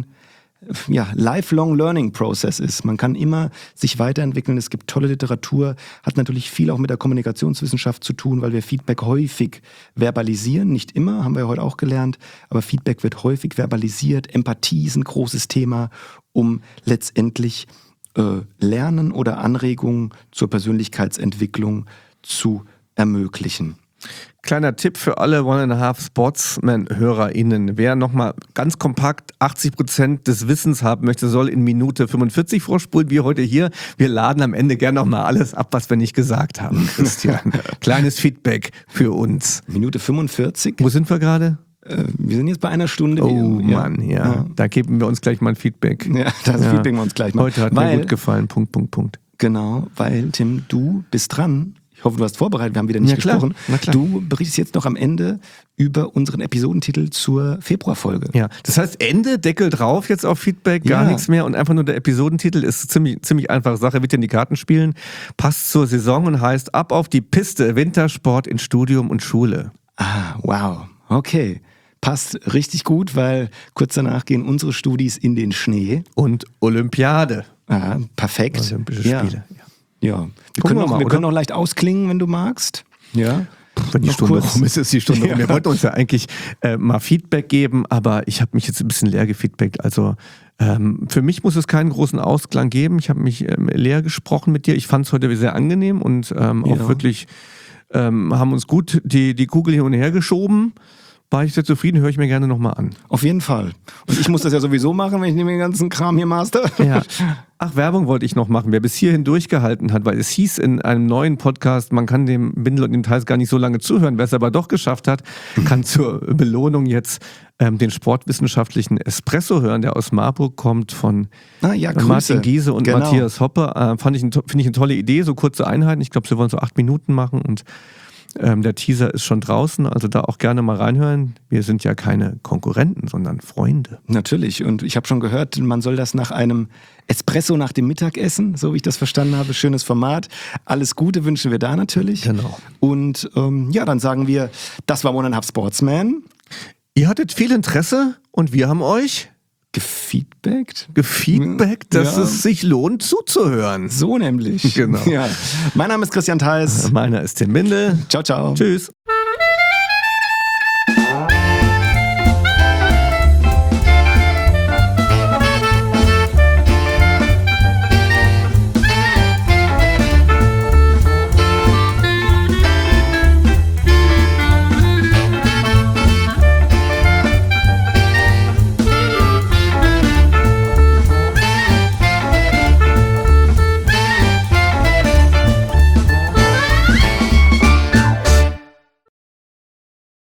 ja, lifelong learning process ist. Man kann immer sich weiterentwickeln. Es gibt tolle Literatur, hat natürlich viel auch mit der Kommunikationswissenschaft zu tun, weil wir Feedback häufig verbalisieren. Nicht immer, haben wir ja heute auch gelernt, aber Feedback wird häufig verbalisiert. Empathie ist ein großes Thema, um letztendlich äh, Lernen oder Anregungen zur Persönlichkeitsentwicklung zu ermöglichen. Kleiner Tipp für alle One and a Half Sportsman-HörerInnen. Wer nochmal ganz kompakt achtzig Prozent des Wissens haben möchte, soll in Minute fünfundvierzig vorspulen, wie heute hier. Wir laden am Ende gerne nochmal alles ab, was wir nicht gesagt haben, Christian. Kleines Feedback für uns. Minute fünfundvierzig? Wo sind wir gerade? Äh, wir sind jetzt bei einer Stunde. Oh ja. Mann, ja. ja. Da geben wir uns gleich mal ein Feedback. Ja, das ja. feedbacken wir uns gleich mal. Heute hat weil, mir gut gefallen, Punkt, Punkt, Punkt. Genau, weil Tim, du bist dran. Ich hoffe, du hast vorbereitet, wir haben wieder nicht ja, klar. gesprochen. Na klar. Du berichtest jetzt noch am Ende über unseren Episodentitel zur Februarfolge. Ja, das heißt Ende, Deckel drauf jetzt auf Feedback, gar Ja. nichts mehr und einfach nur der Episodentitel ist ziemlich, ziemlich einfache Sache, wird in die Karten spielen, passt zur Saison und heißt ab auf die Piste, Wintersport in Studium und Schule. Ah, wow, okay. Passt richtig gut, weil kurz danach gehen unsere Studis in den Schnee. Und Olympiade. Ah, perfekt. Olympische ja. Spiele. Ja. Ja, wir, Gucken können, wir auch, mal, wir oder? können auch leicht ausklingen, wenn du magst. Ja. Wenn die Noch Stunde kurz. rum ist, ist die Stunde rum. Ja. Wir wollten uns ja eigentlich äh, mal Feedback geben, aber ich habe mich jetzt ein bisschen leer gefeedbackt. Also ähm, für mich muss es keinen großen Ausklang geben. Ich habe mich ähm, leer gesprochen mit dir. Ich fand es heute sehr angenehm und ähm, auch Ja. wirklich ähm, haben uns gut die, die Kugel hin und her geschoben. War ich sehr zufrieden, höre ich mir gerne nochmal an. Auf jeden Fall. Und ich muss das ja sowieso machen, wenn ich den ganzen Kram hier master. Ja. Ach, Werbung wollte ich noch machen. Wer bis hierhin durchgehalten hat, weil es hieß in einem neuen Podcast, man kann dem Bindel und dem Theiss gar nicht so lange zuhören. Wer es aber doch geschafft hat, kann zur Belohnung jetzt ähm, den sportwissenschaftlichen Espresso hören, der aus Marburg kommt von Ah, ja, Grüße. Martin Giese und Genau. Matthias Hoppe. Äh, fand ich ein, finde ich eine tolle Idee, so kurze Einheiten. Ich glaube, sie wollen so acht Minuten machen und Ähm, der Teaser ist schon draußen, also da auch gerne mal reinhören. Wir sind ja keine Konkurrenten, sondern Freunde. Natürlich. Und ich habe schon gehört, man soll das nach einem Espresso nach dem Mittagessen, so wie ich das verstanden habe. Schönes Format. Alles Gute wünschen wir da natürlich. Genau. Und ähm, ja, dann sagen wir, das war One and a Half Sportsman. Ihr hattet viel Interesse und wir haben euch Gefeedbackt? gefeedbackt, dass Ja. es sich lohnt zuzuhören. So nämlich. Genau. Ja. Mein Name ist Christian Theiss. Meiner ist Tim Bindel. Ciao, ciao. Tschüss.